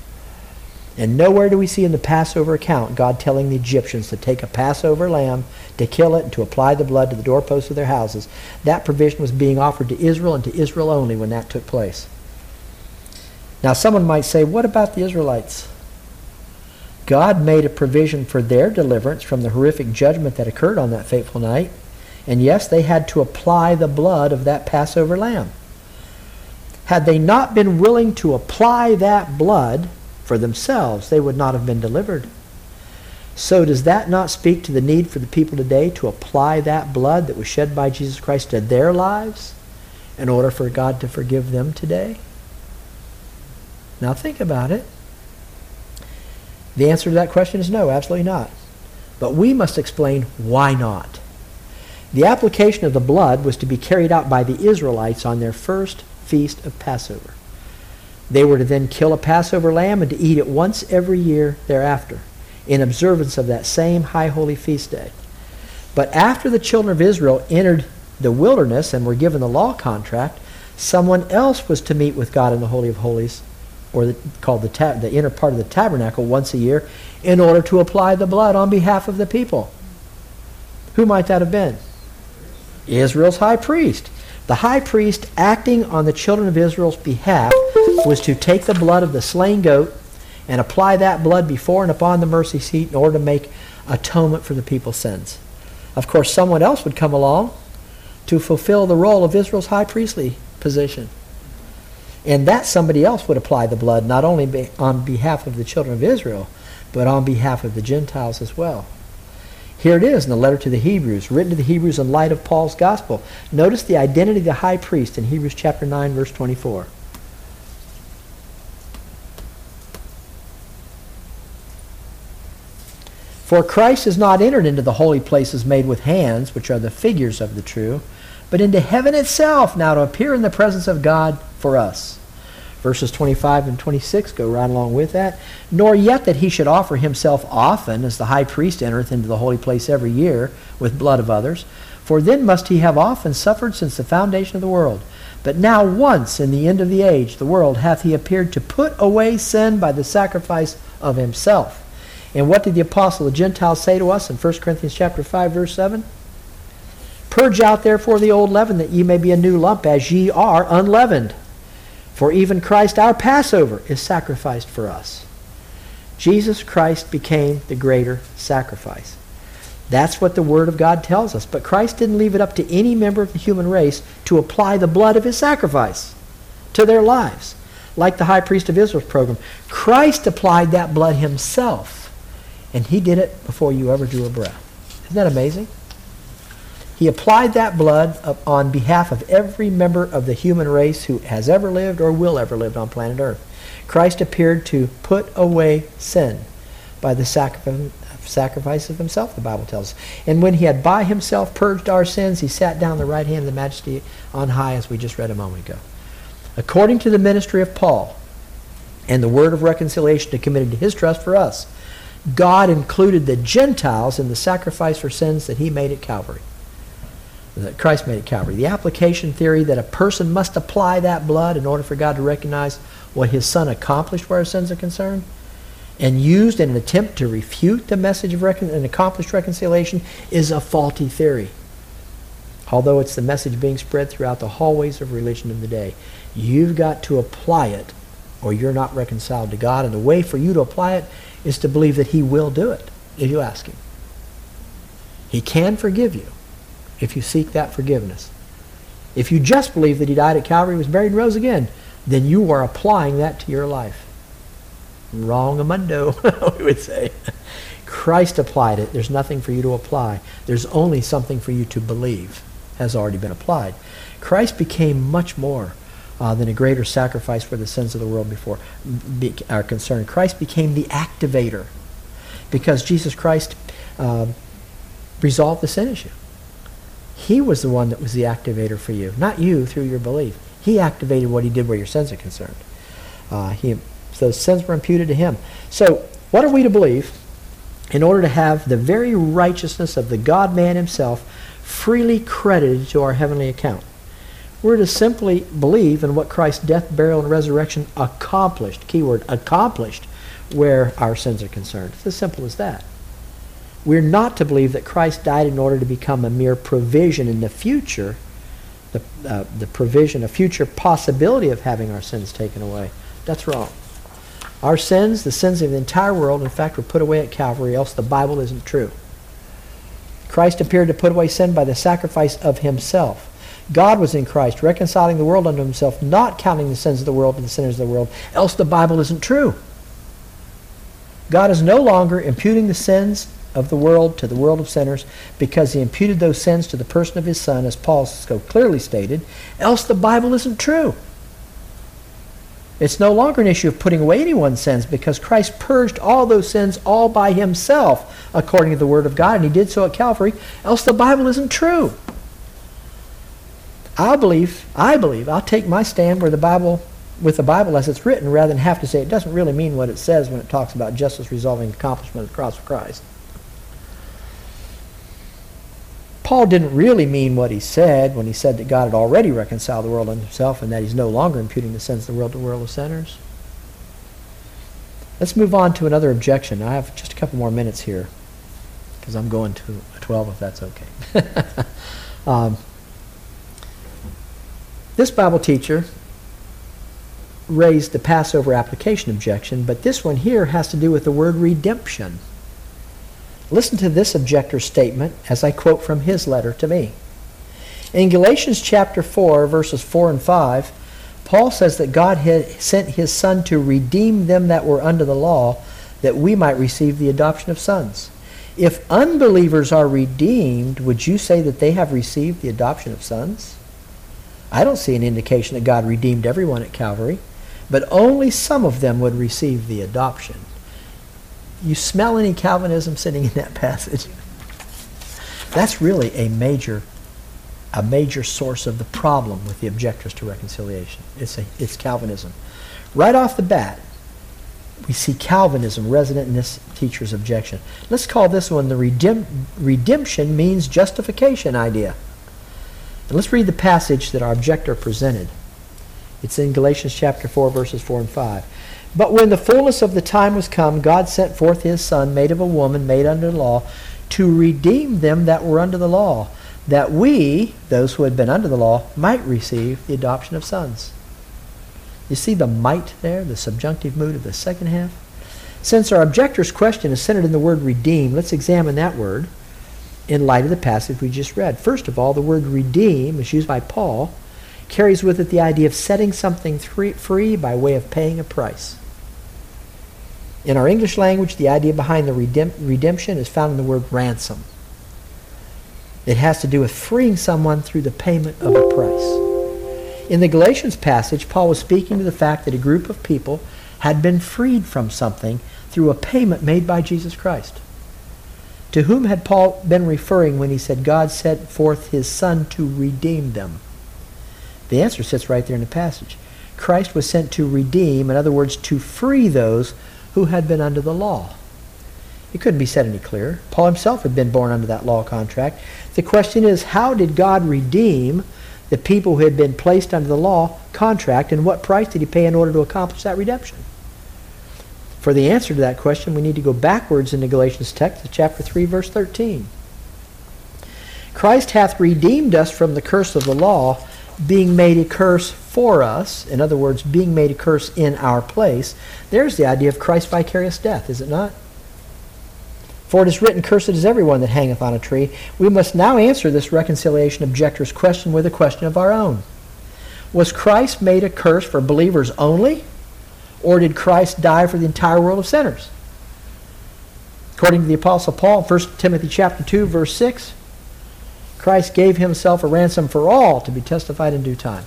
And nowhere do we see in the Passover account God telling the Egyptians to take a Passover lamb, to kill it, and to apply the blood to the doorposts of their houses. That provision was being offered to Israel and to Israel only when that took place. Now someone might say, what about the Israelites? God made a provision for their deliverance from the horrific judgment that occurred on that fateful night. And yes, they had to apply the blood of that Passover lamb. Had they not been willing to apply that blood for themselves, they would not have been delivered. So does that not speak to the need for the people today to apply that blood that was shed by Jesus Christ to their lives in order for God to forgive them today? Now think about it. The answer to that question is no, absolutely not. But we must explain why not. The application of the blood was to be carried out by the Israelites on their first feast of Passover. They were to then kill a Passover lamb and to eat it once every year thereafter, in observance of that same high holy feast day. But after the children of Israel entered the wilderness and were given the law contract, someone else was to meet with God in the Holy of Holies, or called the inner part of the tabernacle, once a year, in order to apply the blood on behalf of the people. Who might that have been? Israel's high priest. The high priest, acting on the children of Israel's behalf, was to take the blood of the slain goat and apply that blood before and upon the mercy seat in order to make atonement for the people's sins. Of course, someone else would come along to fulfill the role of Israel's high priestly position. And that somebody else would apply the blood not only on behalf of the children of Israel, but on behalf of the Gentiles as well. Here it is in the letter to the Hebrews, written to the Hebrews in light of Paul's gospel. Notice the identity of the high priest in Hebrews chapter 9, verse 24. For Christ is not entered into the holy places made with hands, which are the figures of the true, but into heaven itself, now to appear in the presence of God for us. Verses 25 and 26 go right along with that. Nor yet that he should offer himself often, as the high priest entereth into the holy place every year, with blood of others. For then must he have often suffered since the foundation of the world. But now once in the end of the age, the world, hath he appeared to put away sin by the sacrifice of himself. And what did the apostle of the Gentiles say to us in 1 Corinthians chapter 5, verse 7? Purge out therefore the old leaven, that ye may be a new lump, as ye are unleavened. For even Christ our Passover is sacrificed for us. Jesus Christ became the greater sacrifice. That's what the Word of God tells us. But Christ didn't leave it up to any member of the human race to apply the blood of his sacrifice to their lives, like the high priest of Israel's program. Christ applied that blood himself, and he did it before you ever drew a breath. Isn't that amazing? He applied that blood on behalf of every member of the human race who has ever lived or will ever live on planet Earth. Christ appeared to put away sin by the sacrifice of himself, the Bible tells us. And when he had by himself purged our sins, he sat down at the right hand of the Majesty on high, as we just read a moment ago. According to the ministry of Paul and the word of reconciliation committed to his trust for us, God included the Gentiles in the sacrifice for sins that he made at Calvary. That Christ made at Calvary. The application theory that a person must apply that blood in order for God to recognize what his Son accomplished where our sins are concerned, and used in an attempt to refute the message of an accomplished reconciliation, is a faulty theory. Although it's the message being spread throughout the hallways of religion of the day. You've got to apply it, or you're not reconciled to God. And the way for you to apply it is to believe that he will do it if you ask him. He can forgive you if you seek that forgiveness. If you just believe that he died at Calvary, was buried, and rose again, then you are applying that to your life. Wrong-amundo, we would say. Christ applied it. There's nothing for you to apply. There's only something for you to believe has already been applied. Christ became much more than a greater sacrifice where the sins of the world before are concerned. Christ became the activator because Jesus Christ resolved the sin issue. He was the one that was the activator for you, not you through your belief. He activated what he did where your sins are concerned. So sins were imputed to him. So what are we to believe in order to have the very righteousness of the God-man himself freely credited to our heavenly account? We're to simply believe in what Christ's death, burial, and resurrection accomplished, keyword, accomplished, where our sins are concerned. It's as simple as that. We're not to believe that Christ died in order to become a mere provision in the future, the provision, a future possibility of having our sins taken away. That's wrong. Our sins, the sins of the entire world, in fact, were put away at Calvary, else the Bible isn't true. Christ appeared to put away sin by the sacrifice of himself. God was in Christ, reconciling the world unto himself, not counting the sins of the world to the sinners of the world, else the Bible isn't true. God is no longer imputing the sins of the world to the world of sinners because he imputed those sins to the person of his Son, as Paul so clearly stated, else the Bible isn't true. It's no longer an issue of putting away anyone's sins because Christ purged all those sins all by himself according to the Word of God, and he did so at Calvary, else the Bible isn't true. I believe, I'll take my stand with the Bible as it's written rather than have to say it doesn't really mean what it says when it talks about justice resolving accomplishment of the cross of Christ. Paul didn't really mean what he said when he said that God had already reconciled the world unto himself and that he's no longer imputing the sins of the world to the world of sinners. Let's move on to another objection. I have just a couple more minutes here because I'm going to 12 if that's okay. This Bible teacher raised the Passover application objection, but this one here has to do with the word redemption. Listen to this objector's statement as I quote from his letter to me. In Galatians chapter 4, verses 4 and 5, Paul says that God had sent his Son to redeem them that were under the law, that we might receive the adoption of sons. If unbelievers are redeemed, would you say that they have received the adoption of sons? I don't see an indication that God redeemed everyone at Calvary, but only some of them would receive the adoption. You smell any Calvinism sitting in that passage? That's really a major source of the problem with the objectors to reconciliation. It's Calvinism. Right off the bat, we see Calvinism resident in this teacher's objection. Let's call this one the redemption means justification idea. And let's read the passage that our objector presented. It's in Galatians chapter 4, verses 4 and 5. But when the fullness of the time was come, God sent forth his Son, made of a woman, made under the law, to redeem them that were under the law, that we, those who had been under the law, might receive the adoption of sons. You see the might there, the subjunctive mood of the second half? Since our objector's question is centered in the word redeem, let's examine that word in light of the passage we just read. First of all, the word redeem, as used by Paul, carries with it the idea of setting something free by way of paying a price. In our English language, the idea behind the redemption is found in the word ransom. It has to do with freeing someone through the payment of a price. In the Galatians passage, Paul was speaking to the fact that a group of people had been freed from something through a payment made by Jesus Christ. To whom had Paul been referring when he said God sent forth his Son to redeem them? The answer sits right there in the passage. Christ was sent to redeem, in other words, to free those who had been under the law. It couldn't be said any clearer. Paul himself had been born under that law contract. The question is, how did God redeem the people who had been placed under the law contract, and what price did he pay in order to accomplish that redemption? For the answer to that question, we need to go backwards in the Galatians text to chapter 3, verse 13. Christ hath redeemed us from the curse of the law, being made a curse for us, in other words, being made a curse in our place. There's the idea of Christ's vicarious death, is it not? For it is written, cursed is everyone that hangeth on a tree. We must now answer this reconciliation objector's question with a question of our own. Was Christ made a curse for believers only, or did Christ die for the entire world of sinners? According to the Apostle Paul, 1 Timothy chapter 2, verse 6, Christ gave himself a ransom for all to be testified in due time.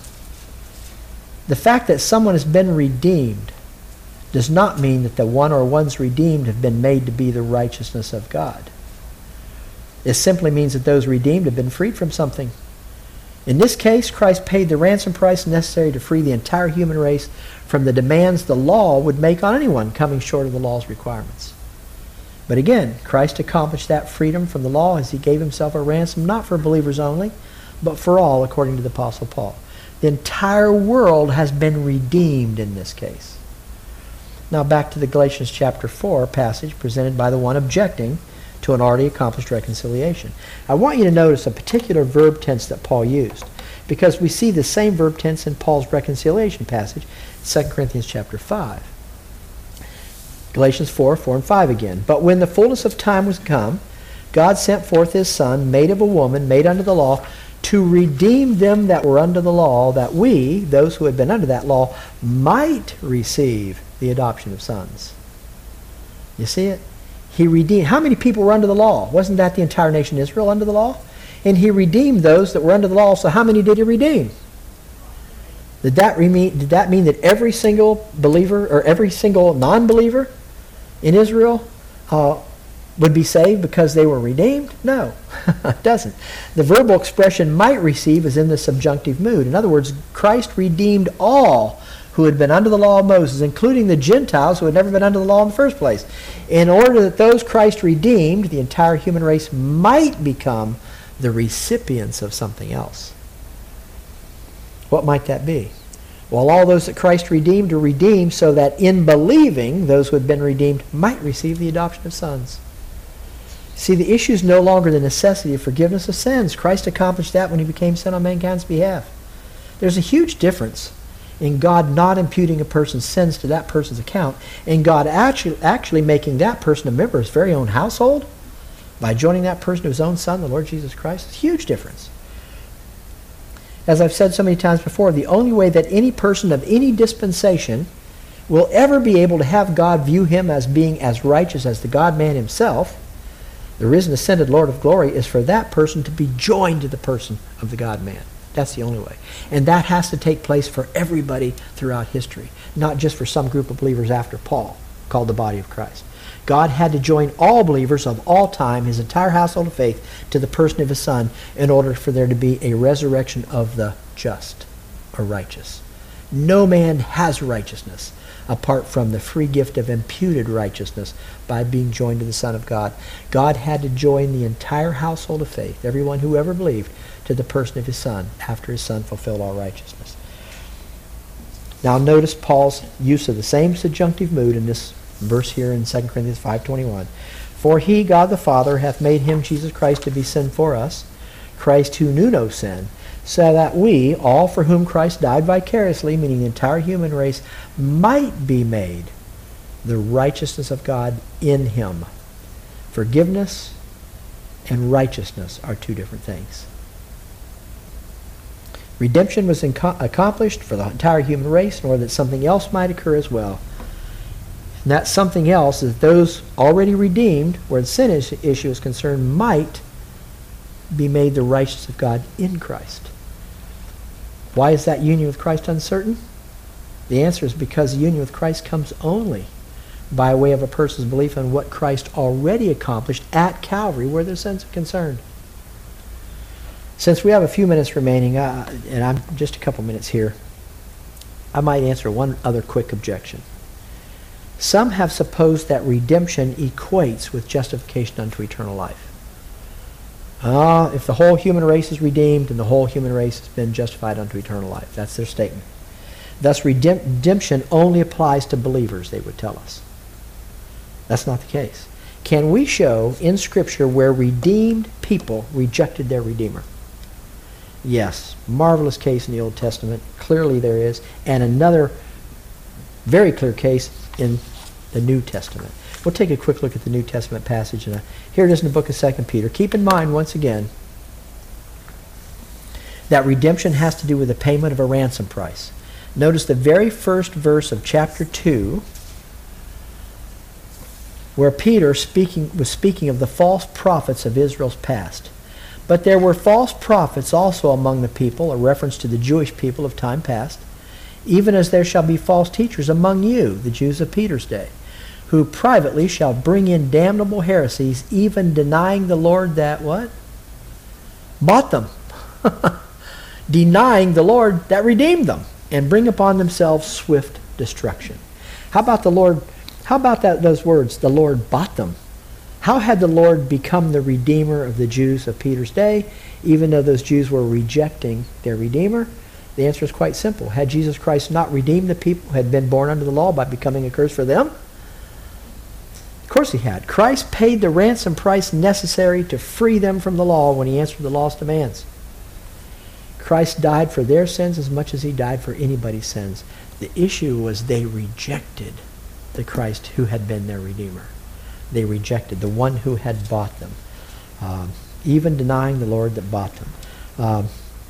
The fact that someone has been redeemed does not mean that the one or ones redeemed have been made to be the righteousness of God. It simply means that those redeemed have been freed from something. In this case, Christ paid the ransom price necessary to free the entire human race from the demands the law would make on anyone coming short of the law's requirements. But again, Christ accomplished that freedom from the law as he gave himself a ransom not for believers only, but for all, according to the Apostle Paul. The entire world has been redeemed in this case. Now back to the Galatians chapter 4 passage presented by the one objecting to an already accomplished reconciliation. I want you to notice a particular verb tense that Paul used, because we see the same verb tense in Paul's reconciliation passage, 2 Corinthians chapter 5. Galatians 4 and 5 again. But when the fullness of time was come, God sent forth his Son, made of a woman, made under the law, to redeem them that were under the law, that we, those who had been under that law, might receive the adoption of sons. You see it? He redeemed. How many people were under the law? Wasn't that the entire nation of Israel under the law? And he redeemed those that were under the law. So how many did he redeem? Did that mean that every single believer or every single non-believer in Israel would be saved because they were redeemed? No, it doesn't. The verbal expression might receive is in the subjunctive mood. In other words, Christ redeemed all who had been under the law of Moses, including the Gentiles who had never been under the law in the first place, in order that those Christ redeemed, the entire human race, might become the recipients of something else. What might that be? Well, all those that Christ redeemed are redeemed so that in believing, those who had been redeemed might receive the adoption of sons. See, the issue is no longer the necessity of forgiveness of sins. Christ accomplished that when he became sin on mankind's behalf. There's a huge difference in God not imputing a person's sins to that person's account, and God actually making that person a member of his very own household by joining that person to his own Son, the Lord Jesus Christ. It's a huge difference. As I've said so many times before, the only way that any person of any dispensation will ever be able to have God view him as being as righteous as the God-man himself, the risen, ascended Lord of glory, is for that person to be joined to the person of the God-man. That's the only way. And that has to take place for everybody throughout history, not just for some group of believers after Paul, called the body of Christ. God had to join all believers of all time, his entire household of faith, to the person of his Son in order for there to be a resurrection of the just or righteous. No man has righteousness apart from the free gift of imputed righteousness by being joined to the Son of God. God had to join the entire household of faith, everyone who ever believed, to the person of his Son after his Son fulfilled all righteousness. Now notice Paul's use of the same subjunctive mood in this verse here in 2 Corinthians 5:21. For he, God the Father, hath made him, Jesus Christ, to be sin for us, Christ who knew no sin, so that we, all for whom Christ died vicariously, meaning the entire human race, might be made the righteousness of God in him. Forgiveness and righteousness are two different things. Redemption was accomplished for the entire human race in order that something else might occur as well. And that something else is those already redeemed, where the sin issue is concerned, might be made the righteousness of God in Christ. Why is that union with Christ uncertain? The answer is because the union with Christ comes only by way of a person's belief in what Christ already accomplished at Calvary, where their sins are concerned. Since we have a few minutes remaining, and I'm just a couple minutes here, I might answer one other quick objection. Some have supposed that redemption equates with justification unto eternal life. If the whole human race is redeemed, then the whole human race has been justified unto eternal life. That's their statement. Thus, redemption only applies to believers, they would tell us. That's not the case. Can we show in Scripture where redeemed people rejected their Redeemer? Yes, marvelous case in the Old Testament. Clearly there is. And another very clear case in the New Testament. We'll take a quick look at the New Testament passage. And here it is in the book of 2 Peter. Keep in mind, once again, that redemption has to do with the payment of a ransom price. Notice the very first verse of chapter 2, where Peter was speaking of the false prophets of Israel's past. But there were false prophets also among the people, a reference to the Jewish people of time past, even as there shall be false teachers among you, the Jews of Peter's day, who privately shall bring in damnable heresies, even denying the Lord that what? Bought them. Denying the Lord that redeemed them, and bring upon themselves swift destruction. How about the Lord? How about those words? The Lord bought them. How had the Lord become the Redeemer of the Jews of Peter's day, even though those Jews were rejecting their Redeemer? The answer is quite simple. Had Jesus Christ not redeemed the people who had been born under the law by becoming a curse for them? Of course he had. Christ paid the ransom price necessary to free them from the law when he answered the law's demands. Christ died for their sins as much as he died for anybody's sins. The issue was they rejected the Christ who had been their Redeemer. They rejected the one who had bought them, even denying the Lord that bought them.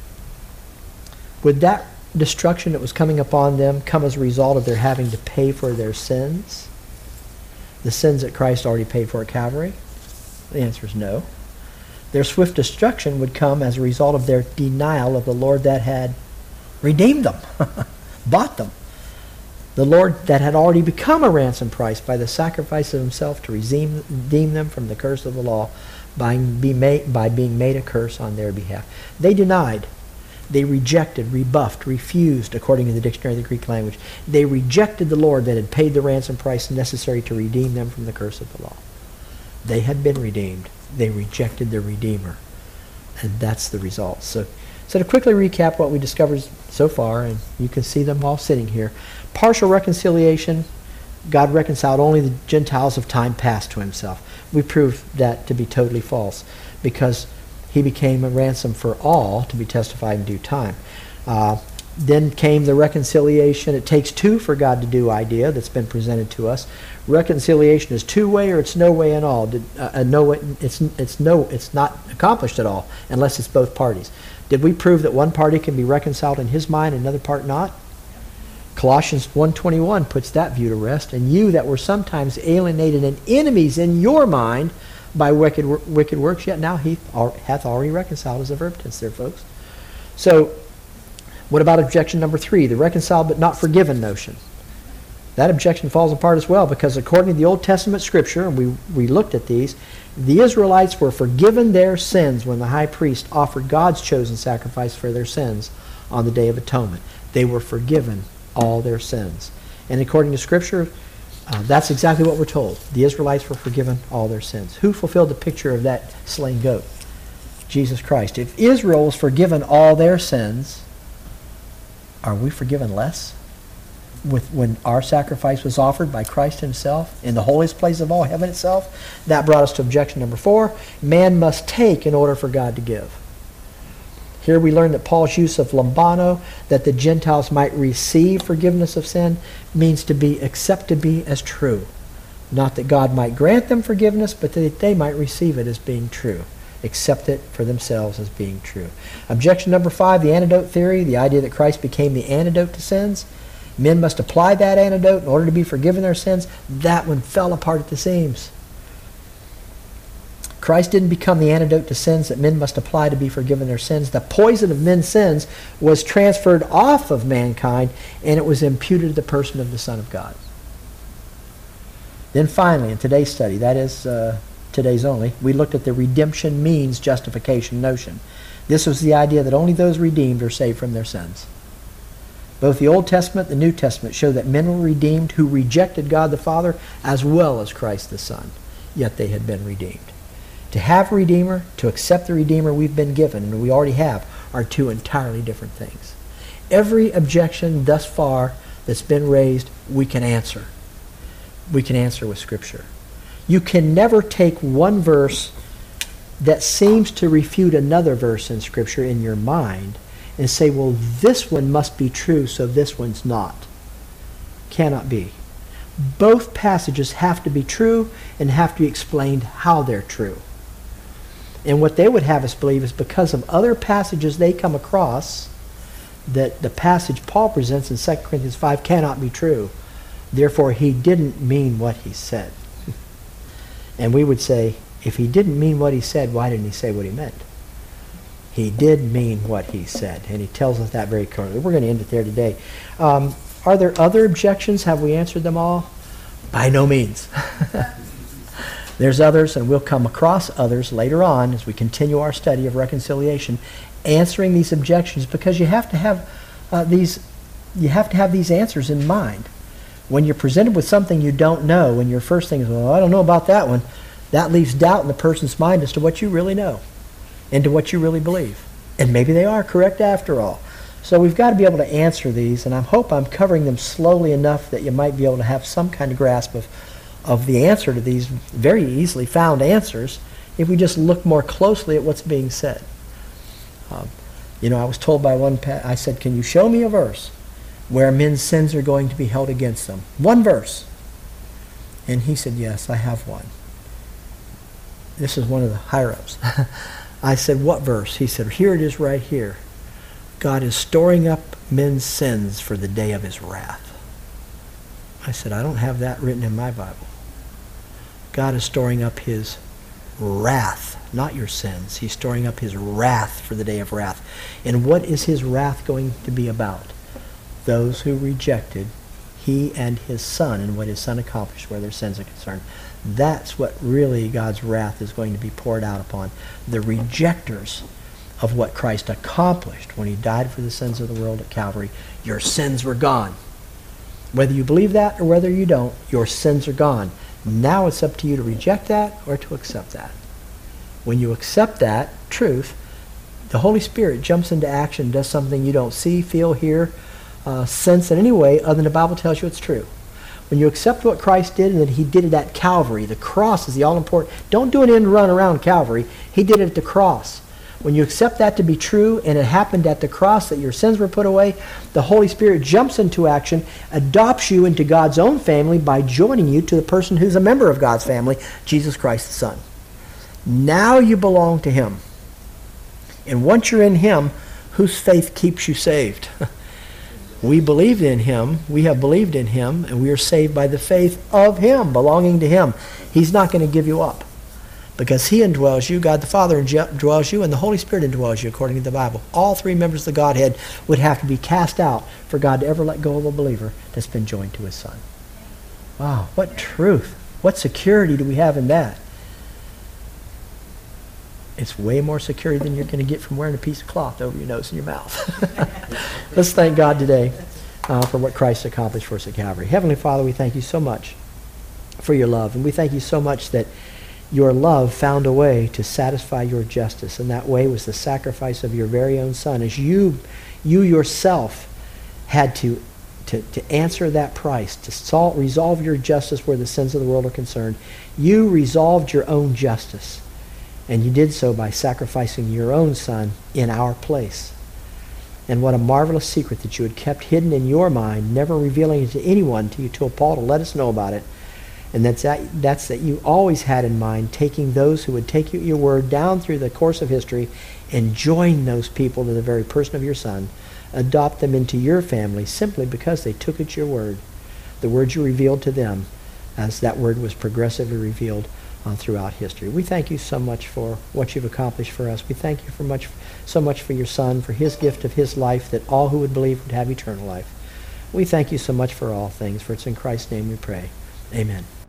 Would that destruction that was coming upon them come as a result of their having to pay for their sins? The sins that Christ already paid for at Calvary? The answer is no. Their swift destruction would come as a result of their denial of the Lord that had redeemed them, bought them. The Lord that had already become a ransom price by the sacrifice of himself to redeem them from the curse of the law by being made a curse on their behalf. They denied. They rejected, rebuffed, refused, according to the dictionary of the Greek language. They rejected the Lord that had paid the ransom price necessary to redeem them from the curse of the law. They had been redeemed. They rejected their Redeemer. And that's the result. So to quickly recap what we discovered so far, and you can see them all sitting here. Partial reconciliation, God reconciled only the Gentiles of time past to himself. We proved that to be totally false because he became a ransom for all to be testified in due time. Then came the reconciliation. It takes two for God to do idea that's been presented to us. Reconciliation is two-way or it's no way at all. It's not accomplished at all unless it's both parties. Did we prove that one party can be reconciled in his mind and another part not? Colossians 1:21 puts that view to rest. And you that were sometimes alienated and enemies in your mind by wicked works, yet now he hath already reconciled as a verb tense there, folks. So, what about objection number 3, the reconciled but not forgiven notion? That objection falls apart as well because according to the Old Testament scripture, and we looked at these, the Israelites were forgiven their sins when the high priest offered God's chosen sacrifice for their sins on the Day of Atonement. They were forgiven all their sins. And according to scripture, that's exactly what we're told. The Israelites were forgiven all their sins. Who fulfilled the picture of that slain goat? Jesus Christ. If Israel was forgiven all their sins, are we forgiven less? When our sacrifice was offered by Christ himself in the holiest place of all, heaven itself? That brought us to objection number 4. Man must take in order for God to give. Here we learn that Paul's use of lambano, that the Gentiles might receive forgiveness of sin, means to accept to be as true. Not that God might grant them forgiveness, but that they might receive it as being true. Accept it for themselves as being true. Objection number 5, the antidote theory, the idea that Christ became the antidote to sins. Men must apply that antidote in order to be forgiven their sins. That one fell apart at the seams. Christ didn't become the antidote to sins that men must apply to be forgiven their sins. The poison of men's sins was transferred off of mankind, and it was imputed to the person of the Son of God. Then finally, in today's study, that is today's only, we looked at the redemption means justification notion. This was the idea that only those redeemed are saved from their sins. Both the Old Testament and the New Testament show that men were redeemed who rejected God the Father as well as Christ the Son, yet they had been redeemed. To have a Redeemer, to accept the Redeemer we've been given, and we already have, are two entirely different things. Every objection thus far that's been raised, we can answer. We can answer with Scripture. You can never take one verse that seems to refute another verse in Scripture in your mind and say, well, this one must be true, so this one's not. Cannot be. Both passages have to be true and have to be explained how they're true. And what they would have us believe is because of other passages they come across, that the passage Paul presents in 2 Corinthians 5 cannot be true. Therefore, he didn't mean what he said. And we would say, if he didn't mean what he said, why didn't he say what he meant? He did mean what he said, and he tells us that very clearly. We're going to end it there today. Are there other objections? Have we answered them all? By no means. There's others, and we'll come across others later on as we continue our study of reconciliation, answering these objections, because you have to have these answers in mind. When you're presented with something you don't know, and your first thing is, well, I don't know about that one, that leaves doubt in the person's mind as to what you really know and to what you really believe. And maybe they are correct after all. So we've got to be able to answer these, and I hope I'm covering them slowly enough that you might be able to have some kind of grasp of the answer to these very easily found answers if we just look more closely at what's being said. I was told by I said, can you show me a verse where men's sins are going to be held against them? One verse. And he said, yes, I have one. This is one of the higher-ups. I said, what verse? He said, here it is right here. God is storing up men's sins for the day of his wrath. I said, I don't have that written in my Bible. God is storing up his wrath, not your sins. He's storing up his wrath for the day of wrath. And what is his wrath going to be about? Those who rejected he and his Son and what his Son accomplished where their sins are concerned. That's what really God's wrath is going to be poured out upon. The rejectors of what Christ accomplished when he died for the sins of the world at Calvary. Your sins were gone. Whether you believe that or whether you don't, your sins are gone. Now it's up to you to reject that or to accept that. When you accept that truth, the Holy Spirit jumps into action, does something you don't see, feel, hear, sense in any way other than the Bible tells you it's true. When you accept what Christ did and that he did it at Calvary, the cross is the all-important. Don't do an end run around Calvary. He did it at the cross. When you accept that to be true and it happened at the cross that your sins were put away, the Holy Spirit jumps into action, adopts you into God's own family by joining you to the person who's a member of God's family, Jesus Christ the Son. Now you belong to him. And once you're in him, whose faith keeps you saved? We believed in him, we have believed in him, and we are saved by the faith of him, belonging to him. He's not going to give you up. Because he indwells you, God the Father indwells you, and the Holy Spirit indwells you, according to the Bible. All three members of the Godhead would have to be cast out for God to ever let go of a believer that's been joined to his Son. Wow, what truth. What security do we have in that? It's way more security than you're going to get from wearing a piece of cloth over your nose and your mouth. Let's thank God today for what Christ accomplished for us at Calvary. Heavenly Father, we thank you so much for your love, and we thank you so much that your love found a way to satisfy your justice, and that way was the sacrifice of your very own Son. As you yourself had to answer that price, to resolve your justice where the sins of the world are concerned, you resolved your own justice. And you did so by sacrificing your own Son in our place. And what a marvelous secret that you had kept hidden in your mind, never revealing it to anyone until you told Paul to let us know about it. And that's that you always had in mind taking those who would take you at your word down through the course of history and join those people to the very person of your Son, adopt them into your family simply because they took at your word, the word you revealed to them as that word was progressively revealed throughout history. We thank you so much for what you've accomplished for us. We thank you so much for your Son, for his gift of his life, that all who would believe would have eternal life. We thank you so much for all things, for it's in Christ's name we pray. Amen.